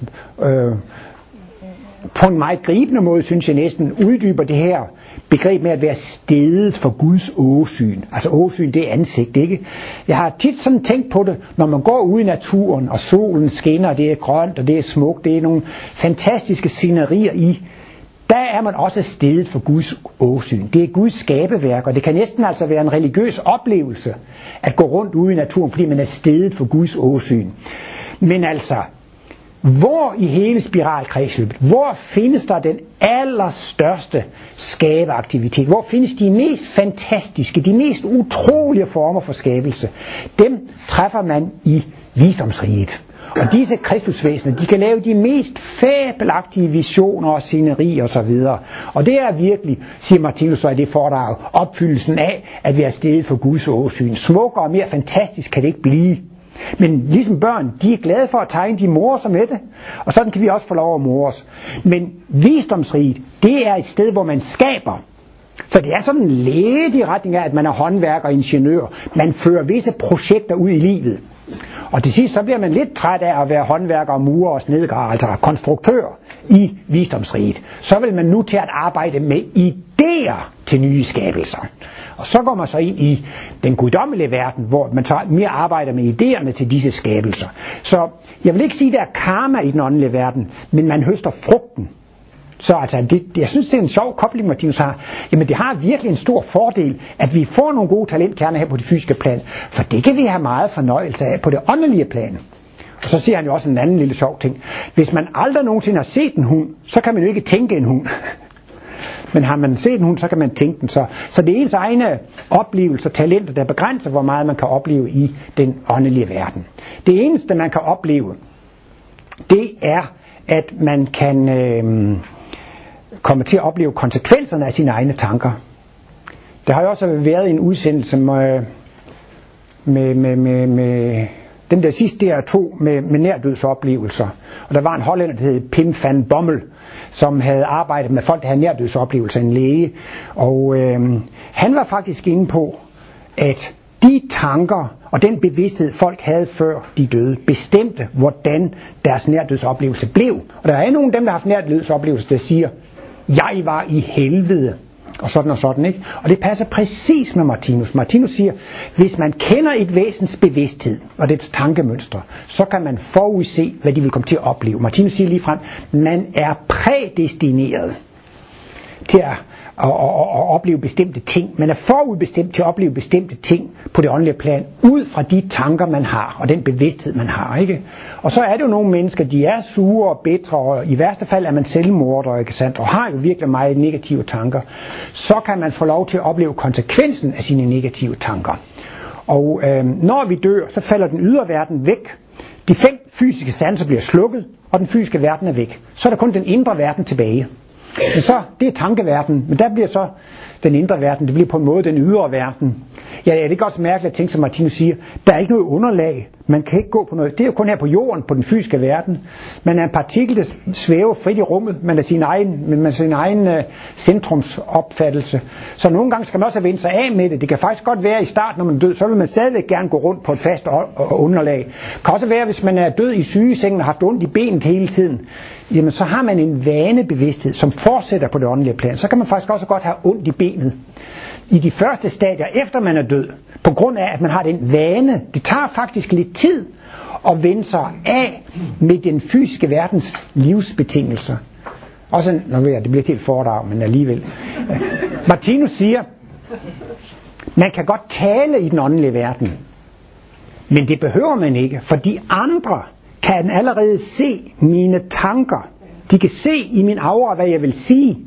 på en meget gribende måde, synes jeg næsten, uddyber det her begreb med at være stedet for Guds åsyn. Altså åsyn, det er ansigt, ikke? Jeg har tit sådan tænkt på det, når man går ud i naturen, og solen skinner, det er grønt, og det er smukt, det er nogle fantastiske scenerier i. Der er man også stedet for Guds åsyn. Det er Guds skabeværk, og det kan næsten altså være en religiøs oplevelse at gå rundt ude i naturen, fordi man er stedet for Guds åsyn. Men altså, hvor i hele spiralkredsløbet, hvor findes der den allerstørste skabeaktivitet? Hvor findes de mest fantastiske, de mest utrolige former for skabelse? Dem træffer man i visdomsriget. Og disse kristusvæsener, de kan lave de mest fabelagtige visioner og scenerier og så videre. Og det er virkelig, siger Martinus så i det foredrag, opfyldelsen af, at vi er stedet for Guds åsyn. Smukkere og mere fantastisk kan det ikke blive. Men ligesom børn, de er glade for at tegne, de morer sig med det. Og sådan kan vi også få lov at more os. Men visdomsriget, det er et sted, hvor man skaber. Så det er sådan en ledig retning af, at man er håndværker og ingeniør. Man fører visse projekter ud i livet. Og til sidst så bliver man lidt træt af at være håndværker og murer og snedker, altså konstruktør i visdomsriget. Så vil man nu til at arbejde med idéer til nye skabelser. Og så går man så ind i den guddommelige verden, hvor man så mere arbejder med idéerne til disse skabelser. Så jeg vil ikke sige, at der er karma i den åndelige verden, men man høster frugten. Så altså, jeg synes, det er en sjov kobling, Martinus har. Jamen, det har virkelig en stor fordel, at vi får nogle gode talentkerner her på det fysiske plan. For det kan vi have meget fornøjelse af på det åndelige plan. Og så siger han jo også en anden lille sjov ting. Hvis man aldrig nogensinde har set en hund, så kan man jo ikke tænke en hund. Men har man set en hund, så kan man tænke den. Så det er ens egne oplevelser og talenter, der begrænser, hvor meget man kan opleve i den åndelige verden. Det eneste, man kan opleve, det er, at man kan komme til at opleve konsekvenserne af sine egne tanker. Der har jo også været en udsendelse med den der sidste DR2 med nærdødsoplevelser. Og der var en hollænder, der hed Pim van Bommel, som havde arbejdet med folk, der havde nærdødsoplevelser, en læge. Og han var faktisk inde på, at de tanker og den bevidsthed, folk havde før de døde, bestemte, hvordan deres nærdødsoplevelse blev. Og der er nogle af dem, der har haft nærdødsoplevelser, der siger, jeg var i helvede, og sådan, ikke? Og det passer præcis med Martinus. Martinus siger, hvis man kender et væsens bevidsthed og dets tankemønstre, så kan man forudse, hvad de vil komme til at opleve. Martinus siger ligefrem, man er prædestineret til at opleve bestemte ting. Man er forudbestemt til at opleve bestemte ting på det åndelige plan, ud fra de tanker, man har, og den bevidsthed, man har, ikke? Og så er det jo nogle mennesker, de er sure og bitre, og i værste fald er man selvmorder, ikke sandt, og har jo virkelig meget negative tanker. Så kan man få lov til at opleve konsekvensen af sine negative tanker. Og når vi dør, så falder den ydre verden væk. De 5 fysiske sanser bliver slukket, og den fysiske verden er væk. Så er der kun den indre verden tilbage. Men så, det er tankeverdenen, men der bliver så den indre verden, det bliver på en måde den ydre verden. Ja, det er ikke også mærkeligt at tænke, som Martinus siger, der er ikke noget underlag, man kan ikke gå på noget, det er jo kun her på jorden, på den fysiske verden. Man er en partikel, der svæver frit i rummet, man er sin egen centrumsopfattelse. Så nogle gange skal man også vende sig af med det. Det kan faktisk godt være i starten, når man er død, så vil man stadigvæk gerne gå rundt på et fast underlag. Det kan også være, hvis man er død i sygesengen og har haft ondt i benet hele tiden, jamen så har man en vanebevidsthed, som fortsætter på det åndelige plan. Så kan man faktisk også godt have ondt i benet. I de første stadier, efter man er død, på grund af, at man har den vane, det tager faktisk lidt tid at vende sig af med den fysiske verdens livsbetingelser. Også, nu ved jeg, det bliver et helt foredrag, men alligevel. Martinus siger, man kan godt tale i den åndelige verden, men det behøver man ikke, for de andre kan allerede se mine tanker. De kan se i min aura, hvad jeg vil sige.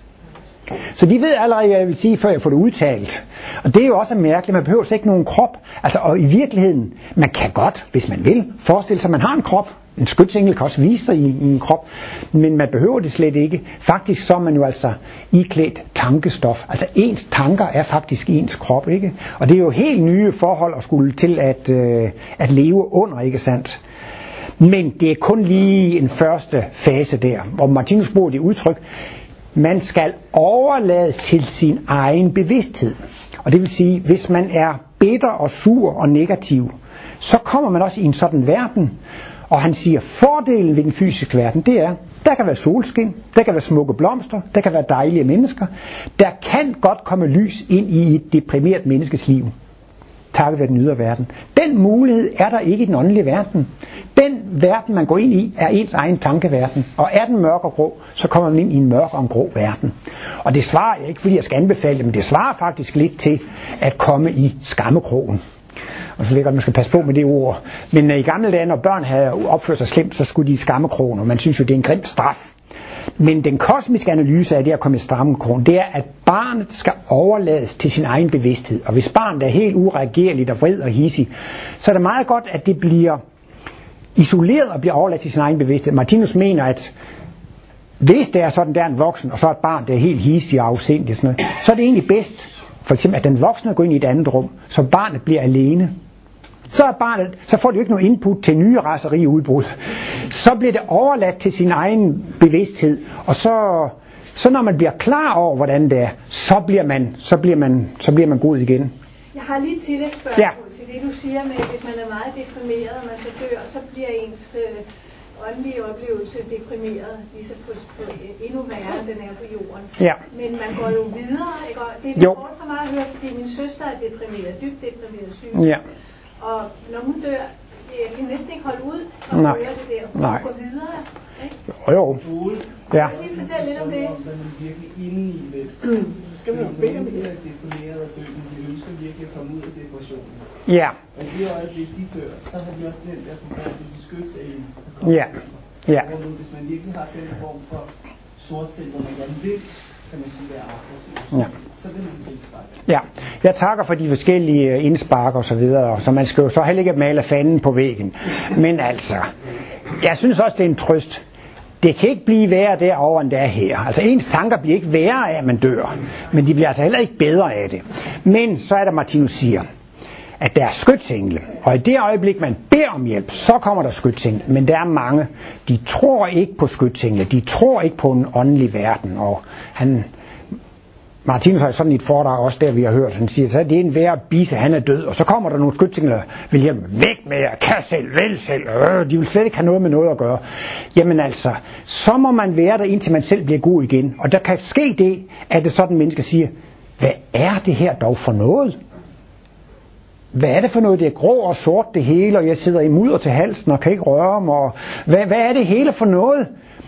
Så de ved allerede, hvad jeg vil sige, før jeg får det udtalt. Og det er jo også mærkeligt, man behøver ikke nogen krop. Altså, og i virkeligheden, man kan godt, hvis man vil, forestille sig, at man har en krop. En skytsengel kan også vise sig i en krop, men man behøver det slet ikke. Faktisk så er man jo altså iklædt tankestof. Altså ens tanker er faktisk ens krop, ikke? Og det er jo helt nye forhold at skulle til at leve under, ikke sandt? Men det er kun lige en første fase der, hvor Martinus bruger det udtryk, man skal overlades til sin egen bevidsthed. Og det vil sige, hvis man er bitter og sur og negativ, så kommer man også i en sådan verden. Og han siger, fordelen ved den fysiske verden, det er, der kan være solskin, der kan være smukke blomster, der kan være dejlige mennesker. Der kan godt komme lys ind i et deprimeret menneskes liv, takket være den ydre verden. Den mulighed er der ikke i den åndelige verden. Den verden, man går ind i, er ens egen tankeverden. Og er den mørk og grå, så kommer man ind i en mørk og en grå verden. Og det svarer jeg ikke, fordi jeg skal anbefale det, men det svarer faktisk lidt til at komme i skammekrogen. og så ligger man skal passe på med det ord. Men i gamle dage, når børn havde opført sig slemt, så skulle de i skammekroner. Man synes jo, det er en grim straf. Men den kosmiske analyse af det at komme i skammekronen, det er, at barnet skal overlades til sin egen bevidsthed. Og hvis barnet er helt ureagerligt og vred og hissig, så er det meget godt, at det bliver isoleret og bliver overladt til sin egen bevidsthed. Martinus mener, at hvis det er sådan, der er en voksen, og så er et barn, der er helt hissig og afsindig, så er det egentlig bedst, for eksempel, at den voksne går ind i et andet rum, så barnet bliver alene. Så får det jo ikke noget input til nye raseriudbrud. Så bliver det overladt til sin egen bevidsthed, og så når man bliver klar over, hvordan det er, så bliver man god igen. Jeg har lige et tillægsspørgsmål til det, du siger med, at hvis man er meget deprimeret, og man så dør, så bliver ens åndelige oplevelse deprimeret, ligesom på endnu værre, end den er på jorden. Ja. Men man går jo videre, ikke? Og det er hårdt for mig at høre, fordi min søster er deprimeret, dybt deprimeret syg. Ja. Og når hun dør, jeg kan næsten ikke holde ud og høre det der. Hun går videre, ikke? Jo. Ja. Kan du lige fortælle lidt om det? Man er virkelig inde i det. Skal man jo bede om det? De er deponeret og døden. De ønsker virkelig at komme ud af depressionen. Ja. Og i det øjeblik, de dør, så har de også den der forfærdelige beskyttelse. Ja. Ja. Hvis man virkelig har den form for sortsind, hvor man gerne vil, kan man sige, det er aggressivt. Ja. Så det er man tilstrække. Ja, jeg takker for de forskellige indspark og så videre, så man skal jo så heller ikke male fanden på væggen. Men altså, jeg synes også, det er en trøst. Det kan ikke blive værre derovre, end det er her. Altså ens tanker bliver ikke værre af, at man dør, men de bliver altså heller ikke bedre af det. Men så er der, Martinus siger, at der er skytsengle, og i det øjeblik, man beder om hjælp, så kommer der skytsengle. Men der er mange, de tror ikke på skytsengle, de tror ikke på en åndelig verden, og Martinus har sådan et foredrag også der, vi har hørt, han siger, så det er en værre bise, han er død, og så kommer der nogle skytsengler, vil hjælpe væk med jer, kan selv, vælg selv, de vil slet ikke have noget med noget at gøre. Jamen altså, så må man være der, indtil man selv bliver god igen. Og der kan ske det, at det sådan mennesker siger, hvad er det her dog for noget? Hvad er det for noget? Det er grå og sort det hele, og jeg sidder i mudder til halsen og kan ikke røre mig, og hvad er det hele for noget?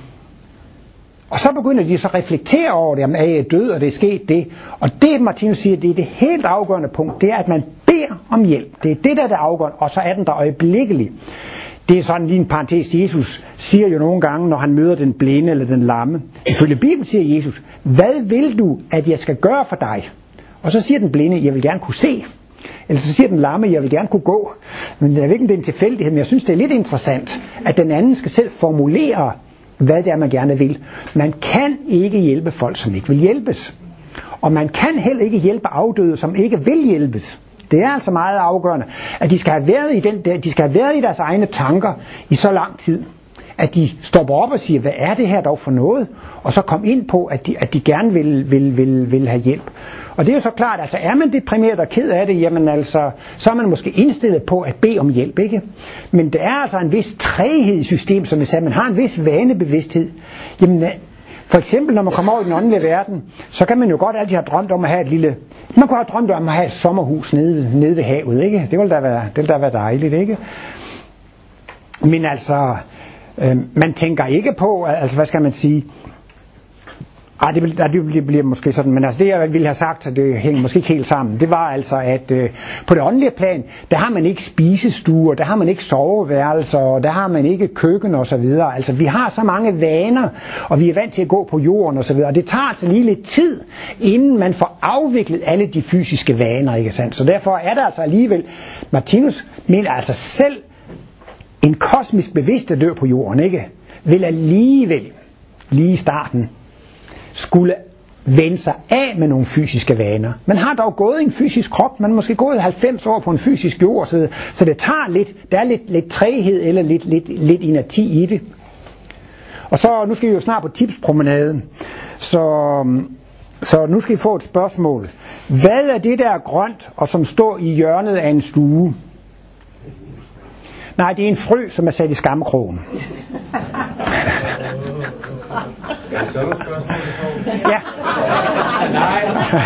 Og så begynder de så at reflektere over det, om at jeg er død, og det er sket det. Og det, Martinus siger, det er det helt afgørende punkt, det er, at man beder om hjælp. Det er det, der er det afgørende, og så er den der øjeblikkelig. Det er sådan lige en parentes. Jesus siger jo nogle gange, når han møder den blinde eller den lamme. Ifølge Bibelen siger Jesus, hvad vil du, at jeg skal gøre for dig? Og så siger den blinde, jeg vil gerne kunne se. Eller så siger den lamme, jeg vil gerne kunne gå. Men jeg ved ikke, om det er en tilfældighed, men jeg synes, det er lidt interessant, at den anden skal selv formulere, hvad det er, man gerne vil. Man kan ikke hjælpe folk, som ikke vil hjælpes. Og man kan heller ikke hjælpe afdøde, som ikke vil hjælpes. Det er altså meget afgørende, at de skal have været i deres egne tanker i så lang tid, at de stopper op og siger, hvad er det her dog for noget? Og så kom ind på, at de gerne vil have hjælp. Og det er jo så klart, altså er man deprimeret og ked af det, jamen altså, så er man måske indstillet på at bede om hjælp, ikke? Men det er altså en vis træghed i systemet, som jeg sagde, man har en vis vanebevidsthed. Jamen, for eksempel, når man kommer over i den åndelige verden, så kan man jo godt altid have drømt om at have man kunne have drømt om at have et sommerhus nede ved havet, ikke? Det ville da være dejligt, ikke? Men altså, man tænker ikke på, altså hvad skal man sige, det bliver måske sådan, men altså det jeg ville have sagt, det hænger måske ikke helt sammen, det var altså, at på det åndelige plan, der har man ikke spisestuer, der har man ikke soveværelser, der har man ikke køkken og så videre. Altså vi har så mange vaner, og vi er vant til at gå på jorden og så videre, og det tager altså lige lidt tid, inden man får afviklet alle de fysiske vaner, ikke sandt? Så derfor er der altså alligevel, Martinus mener altså selv, en kosmisk bevidst, der dør på jorden, ikke, vil alligevel, lige i starten, skulle vende sig af med nogle fysiske vaner. Man har dog gået i en fysisk krop, man har måske gået 90 år på en fysisk jord, så det tager lidt, der er lidt træghed eller lidt inerti i det. Og så, nu skal vi jo snart på tipspromenaden, så nu skal I få et spørgsmål. Hvad er det, der er grønt, og som står i hjørnet af en stue? Nej, det er en frø, som er sat i skammekrogen. Ja. Nej.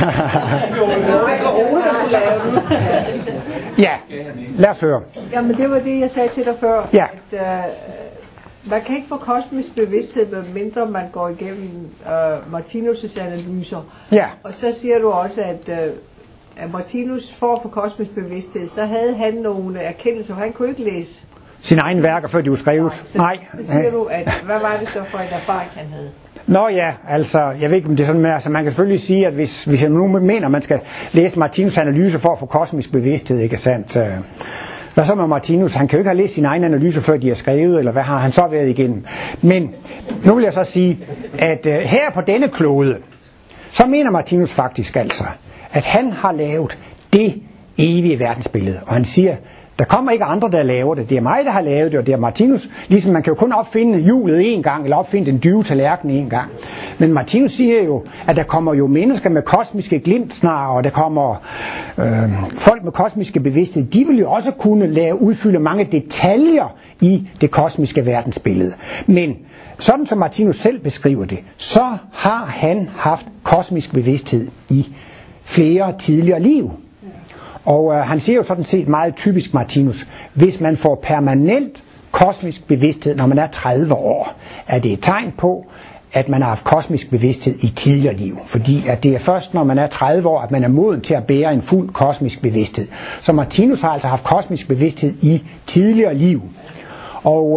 Ja, lad os høre. Jamen det var det, jeg sagde til dig før. Ja. At, man kan ikke få kosmisk bevidsthed, medmindre man går igennem Martinus' analyser. Ja. Og så siger du også, at at Martinus får for kosmisk bevidsthed, så havde han nogle erkendelser, han kunne ikke læse sine egne værker, før de var skrevet. Nej. Så siger du, at hvad var det så for en erfaring, han havde? Nå ja, altså, jeg ved ikke, om det er sådan med, altså man kan selvfølgelig sige, at hvis jeg nu mener, at man skal læse Martinus' analyse for at få kosmisk bevidsthed, ikke sandt? Hvad så med Martinus? Han kan jo ikke have læst sine egne analyser, før de er skrevet, eller hvad har han så været igennem? Men nu vil jeg så sige, at her på denne klode, så mener Martinus faktisk altså, at han har lavet det evige verdensbillede. Og han siger, der kommer ikke andre, der laver det. Det er mig, der har lavet det, og det er Martinus. Ligesom man kan jo kun opfinde hjulet en gang, eller opfinde den dybe tallerken en gang. Men Martinus siger jo, at der kommer jo mennesker med kosmiske glimtsnar, og der kommer folk med kosmiske bevidsthed. De vil jo også kunne udfylde mange detaljer i det kosmiske verdensbillede. Men sådan som Martinus selv beskriver det, så har han haft kosmisk bevidsthed i flere tidligere liv. Og han siger jo sådan set meget typisk Martinus, hvis man får permanent kosmisk bevidsthed, når man er 30 år, er det et tegn på, at man har haft kosmisk bevidsthed i tidligere liv. Fordi at det er først, når man er 30 år, at man er moden til at bære en fuld kosmisk bevidsthed. Så Martinus har altså haft kosmisk bevidsthed i tidligere liv. Og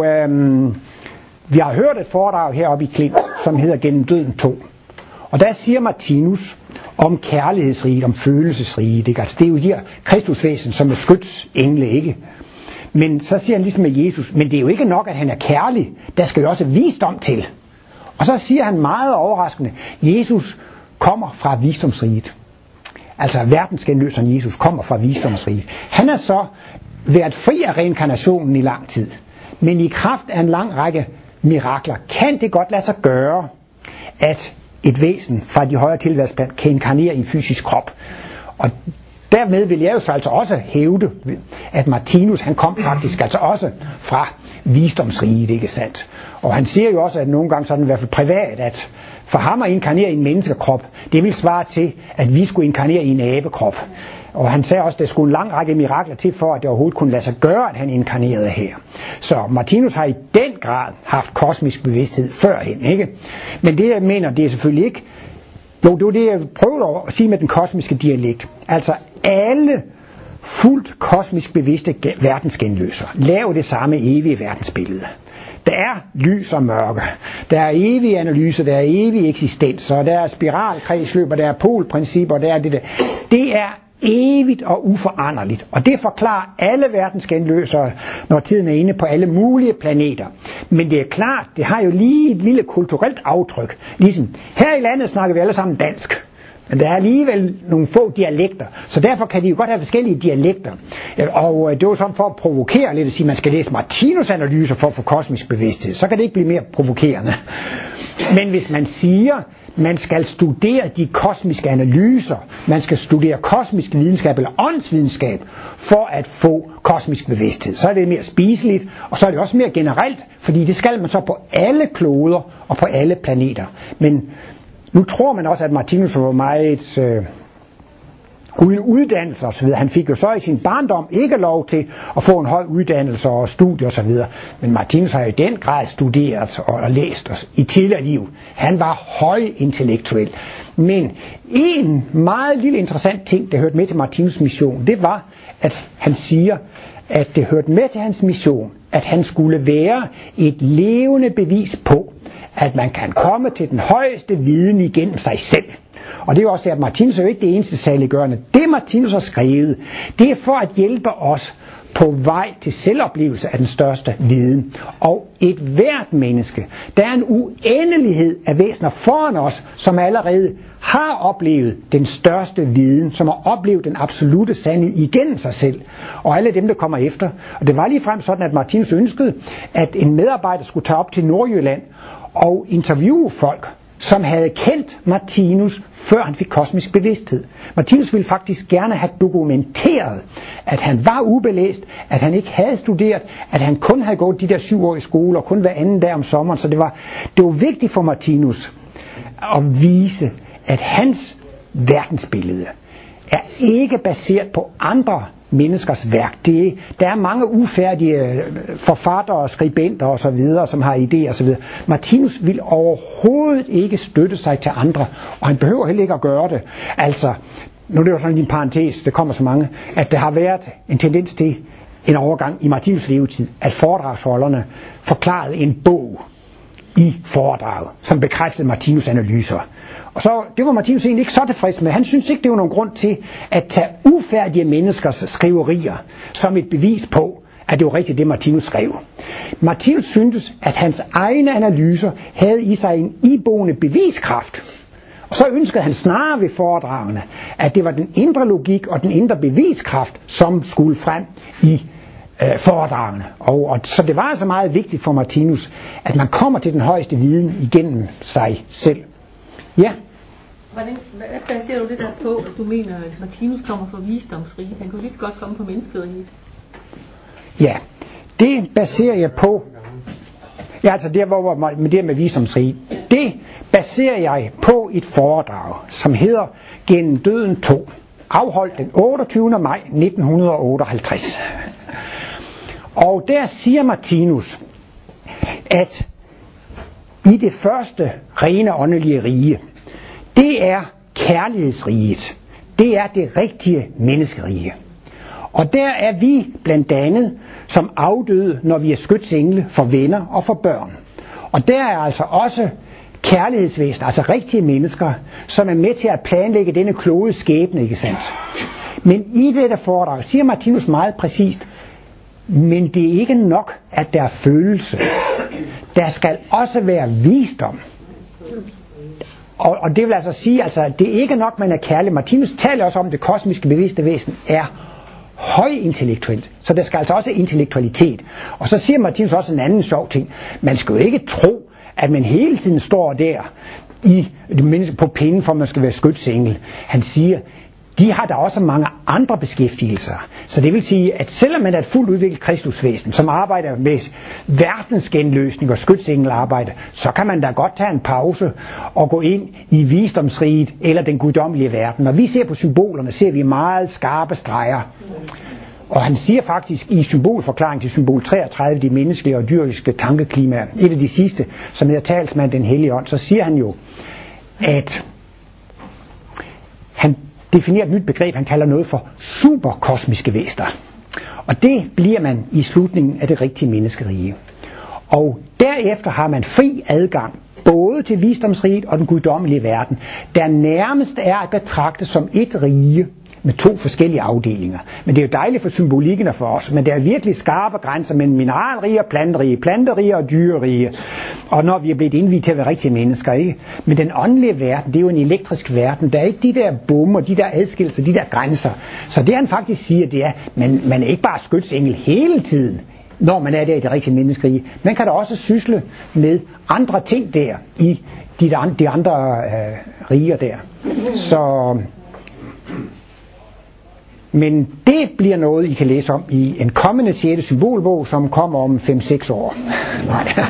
vi har hørt et foredrag heroppe i Klint, som hedder Gennem døden 2. Og der siger Martinus om kærlighedsriget, om følelsesriget, ikke? Altså det er jo de her kristusvæsen, som er skytsengle, ikke? Men så siger han ligesom med Jesus, men det er jo ikke nok, at han er kærlig, der skal jo også visdom til. Og så siger han meget overraskende, Jesus kommer fra visdomsriget. Altså verdensgenløseren Jesus kommer fra visdomsriget. Han har så været fri af reinkarnationen i lang tid, men i kraft af en lang række mirakler kan det godt lade sig gøre, at et væsen fra de højere tilværelsesplan kan inkarnere i en fysisk krop. Og dermed vil jeg jo så altså også hævde, at Martinus, han kom faktisk altså også fra visdomsriget, ikke sandt? Og han siger jo også, at nogle gange sådan i hvert fald privat, at for ham at inkarnere i en menneskekrop, det vil svare til, at vi skulle inkarnere i en abekrop. Og han sagde også, at der skulle en lang række mirakler til, for at det overhovedet kunne lade sig gøre, at han inkarnerede her. Så Martinus har i den grad haft kosmisk bevidsthed førhen, ikke? Men det jeg mener, det er selvfølgelig ikke... Jo, det var det, jeg prøvede at sige med den kosmiske dialekt. Altså alle fuldt kosmisk bevidste verdensgenløsere laver det samme evige verdensbillede. Der er lys og mørke, der er evige analyser, der er evige eksistenser, og der er spiralkredsløb, og der er polprincipper, der er det der. Det er evigt og uforanderligt, og det forklarer alle verdensgenløsere, når tiden er inde på alle mulige planeter. Men det er klart, det har jo lige et lille kulturelt aftryk. Ligesom her i landet snakker vi alle sammen dansk, men der er alligevel nogle få dialekter, så derfor kan de jo godt have forskellige dialekter. Og det var sådan for at provokere lidt at sige, at man skal læse Martinus' analyser for at få kosmisk bevidsthed, så kan det ikke blive mere provokerende. Men hvis man siger, man skal studere de kosmiske analyser, man skal studere kosmisk videnskab eller åndsvidenskab for at få kosmisk bevidsthed, så er det mere spiseligt, og så er det også mere generelt, fordi det skal man så på alle kloder og på alle planeter. Men nu tror man også, at Martinus var meget uden uddannelse og så videre. Han fik jo så i sin barndom ikke lov til at få en høj uddannelse og studie og så videre. Men Martinus har i den grad studeret og læst os i tidligere liv. Han var højintellektuel. Men en meget lille interessant ting, der hørte med til Martinus' mission, det var, at han siger, at det hørte med til hans mission, at han skulle være et levende bevis på, at man kan komme til den højeste viden igennem sig selv. Og det er også det, at Martinus er jo ikke det eneste saliggørende. Det Martinus har skrevet, det er for at hjælpe os på vej til selvoplevelse af den største viden. Og et hvert menneske, der er en uendelighed af væsener foran os, som allerede har oplevet den største viden, som har oplevet den absolute sandhed igennem sig selv. Og alle dem, der kommer efter. Og det var lige frem sådan, at Martinus ønskede, at en medarbejder skulle tage op til Nordjylland og interviewe folk, som havde kendt Martinus, før han fik kosmisk bevidsthed. Martinus ville faktisk gerne have dokumenteret, at han var ubelæst, at han ikke havde studeret, at han kun havde gået de der 7 år i skole, og kun hver anden dag om sommeren. Så det var vigtigt for Martinus at vise, at hans verdensbillede er ikke baseret på andre menneskers værk. Der er mange ufærdige forfattere, skribenter og så videre, som har idéer og så videre. Martinus vil overhovedet ikke støtte sig til andre, og han behøver heller ikke at gøre det. Altså, nu er det jo sådan en parentes, det kommer så mange, at der har været en tendens til en overgang i Martinus' levetid, at foredragsholderne forklarede en bog i foredraget, som bekræftede Martinus' analyser. Og så, det var Martinus egentlig ikke så tilfreds med. Han synes ikke, det var nogen grund til at tage ufærdige menneskers skriverier som et bevis på, at det var rigtigt, det Martinus skrev. Martinus syntes, at hans egne analyser havde i sig en iboende beviskraft. Og så ønskede han snarere ved foredragene, at det var den indre logik og den indre beviskraft, som skulle frem i foredragene. Og så det var altså meget vigtigt for Martinus, at man kommer til den højeste viden igennem sig selv. Ja? Hvad baserer du det der på, at du mener, at Martinus kommer fra visdomsriget? Han kunne lige så godt komme på menneskeriget. Ja, det baserer jeg på. Ja, altså det hvor med det med visdomsriget. Det baserer jeg på et foredrag, som hedder Gennem døden 2, afholdt den 28. maj 1958. Og der siger Martinus, at i det første rene åndelige rige, det er kærlighedsriget. Det er det rigtige menneskerige. Og der er vi blandt andet som afdøde, når vi er skytsengle for venner og for børn. Og der er altså også kærlighedsvæsener, altså rigtige mennesker, som er med til at planlægge denne kloge skæbne, ikke sandt? Men i dette foredrag siger Martinus meget præcist, men det er ikke nok, at der er følelse. Der skal også være visdom. Og det vil altså sige, at det er ikke nok, man er kærlig. Martinus taler også om, at det kosmiske bevidste væsen er højintellektuelt. Så der skal altså også intellektualitet. Og så siger Martinus også en anden sjov ting. Man skal jo ikke tro, at man hele tiden står der på pinden, for man skal være skytsengel. Han siger, de har der også mange andre beskæftigelser. Så det vil sige, at selvom man er et fuldt udviklet kristusvæsen, som arbejder med verdensgenløsning og skytsengelarbejde, så kan man da godt tage en pause og gå ind i visdomsriget eller den guddommelige verden. Når vi ser på symbolerne, ser vi meget skarpe streger. Og han siger faktisk i symbolforklaring til symbol 33, de menneskelige og dyriske tankeklimaer, et af de sidste, som hedder talsmand den hellige ånd, så siger han jo, at han definerer et nyt begreb, han kalder noget for superkosmiske væsener. Og det bliver man i slutningen af det rigtige menneskerige. Og derefter har man fri adgang både til visdomsriget og den guddommelige verden, der nærmest er at betragte som et rige med to forskellige afdelinger. Men det er jo dejligt for symbolikken og for os, men der er virkelig skarpe grænser mellem mineralrige og planterige og dyrerige. Og når vi er blevet indviet til at være rigtige mennesker, ikke? Men den åndelige verden, det er jo en elektrisk verden. Der er ikke de der bommer, de der adskillelser, de der grænser. Så det han faktisk siger, det er, man er ikke bare skytsengel hele tiden, når man er der i det rigtige menneskerige. Man kan da også sysle med andre ting der, i de andre riger der. Så... Men det bliver noget, I kan læse om i en kommende 6. symbolbog, som kommer om 5-6 år. Nej. Men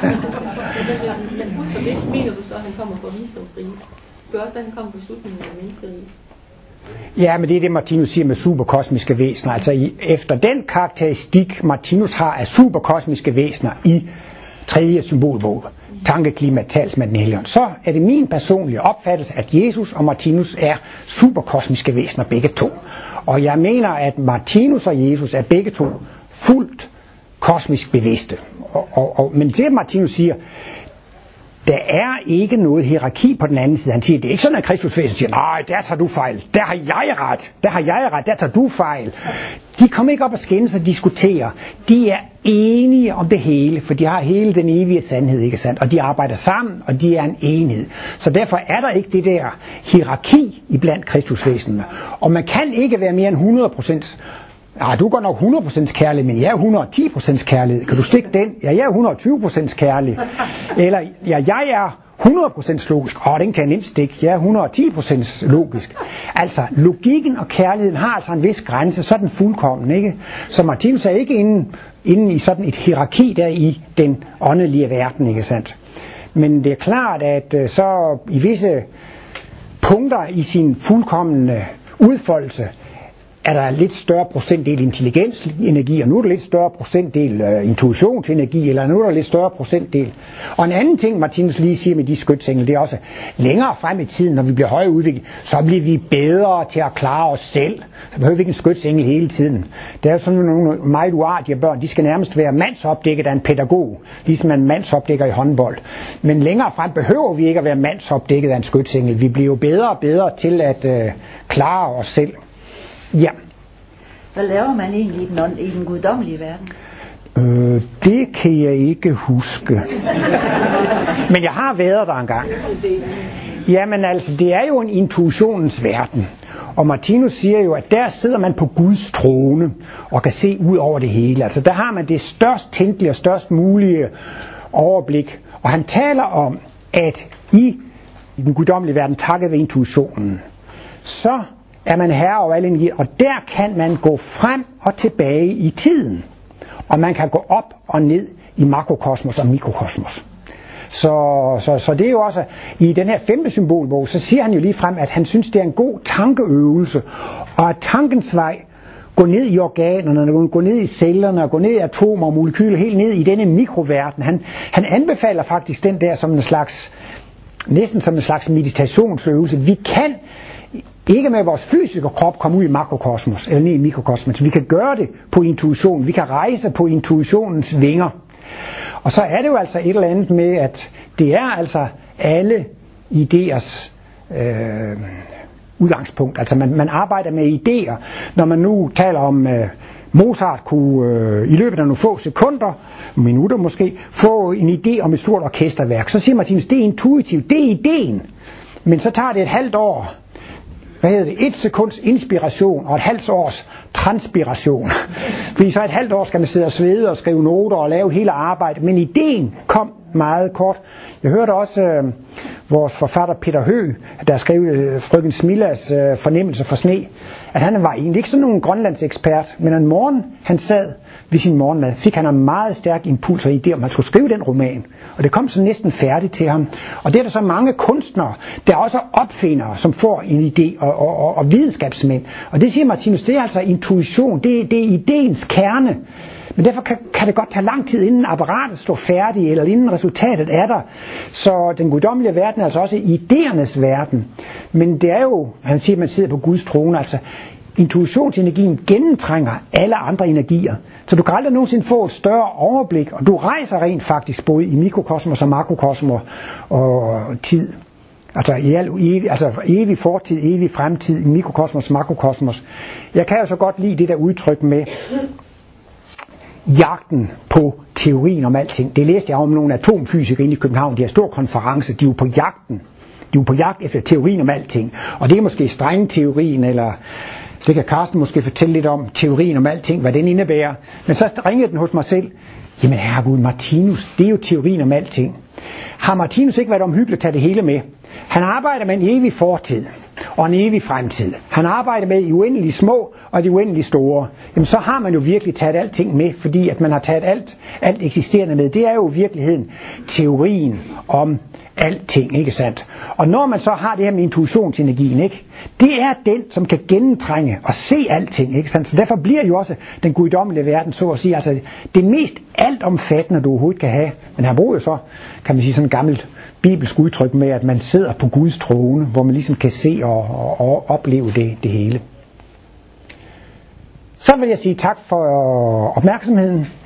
mener du så, at han kommer fra visdomsriget? Det er også, at han kommer på slutningen af menneskeriget. Ja, men det er det, Martinus siger med superkosmiske væsener. Altså efter den karakteristik, Martinus har af superkosmiske væsener i 3. symbolbog, tankeklima, talsmand den hellige ånd, så er det min personlige opfattelse, at Jesus og Martinus er superkosmiske væsener begge to. Og jeg mener, at Martinus og Jesus er begge to fuldt kosmisk bevidste. Men det Martinus siger, der er ikke noget hierarki på den anden side. Han siger, det er ikke sådan, at Kristusvæsen siger, nej, der tager du fejl, der har jeg ret, der tager du fejl. De kommer ikke op og skændes og diskuterer. De er enige om det hele, for de har hele den evige sandhed, ikke sandt? Og de arbejder sammen, og de er en enhed. Så derfor er der ikke det der hierarki iblandt Kristusvæsenene. Og man kan ikke være mere end 100%. Du er godt nok 100% kærlig, men jeg er 110% kærlig. Kan du stikke den? Ja, jeg er 120% kærlig. Eller, ja, jeg er 100% logisk. Den kan jeg nemt stikke. Jeg er 110% logisk. Altså, logikken og kærligheden har altså en vis grænse, så er den fuldkommen, ikke? Så Martinus er ikke inde i sådan et hierarki der i den åndelige verden, ikke sandt? Men det er klart, at så i visse punkter i sin fuldkommende udfoldelse, er der lidt større procentdel intelligensenergi, og nu er der lidt større procentdel intuitionsenergi, eller nu er der lidt større procentdel. Og en anden ting, Martinus lige siger med de skytsengel, det er også, længere frem i tiden, når vi bliver højere udviklet, så bliver vi bedre til at klare os selv. Så behøver vi ikke en skytsengel hele tiden. Det er sådan nogle meget uartige børn, de skal nærmest være mandsopdækket af en pædagog, ligesom man mandsopdækker i håndbold. Men længere frem behøver vi ikke at være mandsopdækket af en skytsengel. Vi bliver jo bedre og bedre til at klare os selv. Ja. Hvad laver man egentlig i den guddommelige verden? Det kan jeg ikke huske. Men jeg har været der engang. Jamen altså, det er jo en intuitionens verden. Og Martinus siger jo, at der sidder man på Guds trone og kan se ud over det hele. Altså der har man det størst tænkelige og størst mulige overblik. Og han taler om, at i den guddommelige verden, takket ved intuitionen, så er man herre over alle energi, og der kan man gå frem og tilbage i tiden. Og man kan gå op og ned i makrokosmos og mikrokosmos. Så det er jo også, i den her 5. symbolbog, så siger han jo lige frem, at han synes, det er en god tankeøvelse, og at tankens vej gå ned i organerne, gå ned i cellerne, gå ned i atomer og molekyler, helt ned i denne mikroverden. Han anbefaler faktisk den der som en slags, næsten som en slags meditationsøvelse. Vi kan ikke med vores fysiske krop komme ud i makrokosmos, eller ned i mikrokosmos. Vi kan gøre det på intuition. Vi kan rejse på intuitionens vinger. Og så er det jo altså et eller andet med, at det er altså alle idéers udgangspunkt. Altså man arbejder med idéer. Når man nu taler om Mozart kunne i løbet af nogle få sekunder, minutter måske, få en idé om et stort orkesterværk, så siger Martinus, det er intuitivt, det er idéen. Men så tager det et halvt år, 1 sekunds inspiration og et halvt års transpiration. Fordi så et halvt år skal man sidde og svede og skrive noter og lave hele arbejdet. Men ideen kom meget kort. Jeg hørte også vores forfatter Peter Høeg, der skrev frøken Smillas fornemmelse for sne, at han var egentlig ikke sådan nogen grønlandsekspert, men en morgen han sad ved sin morgenmad, fik han en meget stærk impuls og idé om, at han skulle skrive den roman. Og det kom så næsten færdigt til ham. Og det er der så mange kunstnere, der er også opfindere, som får en idé, og videnskabsmænd. Og det siger Martinus, det er altså intuition, det er idéens kerne. Men derfor kan det godt tage lang tid, inden apparatet står færdigt, eller inden resultatet er der. Så den guddommelige verden er altså også idéernes verden. Men det er jo, han siger, at man sidder på Guds trone, altså intuitionsenergien gennemtrænger alle andre energier. Så du kan aldrig nogensinde få et større overblik, og du rejser rent faktisk både i mikrokosmos og makrokosmos og tid. Altså evig fortid, evig fremtid, mikrokosmos, makrokosmos. Jeg kan jo så godt lide det der udtryk med jagten på teorien om alting. Det læste jeg om nogle atomfysikere inde i København. De har stor konference. De er jo på jagten. De er jo på jagt efter teorien om alting. Og det er måske strengteorien, eller det kan Carsten måske fortælle lidt om, teorien om alting, hvad den indebærer. Men så ringede den hos mig selv. Jamen herregud, Martinus, det er jo teorien om alting. Har Martinus ikke været omhyggelig at tage det hele med? Han arbejder med en evig fortid og en evig fremtid. Han arbejder med de uendelige små og de uendelige store. Jamen så har man jo virkelig taget alting med, fordi at man har taget alt eksisterende med. Det er jo i virkeligheden teorien om alting, ikke sandt? Og når man så har det her med intuitionsenergien, ikke? Det er den, som kan gennemtrænge og se alting, ikke sandt? Så derfor bliver jo også den guddommelige verden, så at sige, altså det mest altomfattende, du overhovedet kan have. Men han bruger jo så, kan man sige, sådan et gammelt bibelsk udtryk med, at man sidder på Guds trone, hvor man ligesom kan se og opleve det hele. Så vil jeg sige tak for opmærksomheden.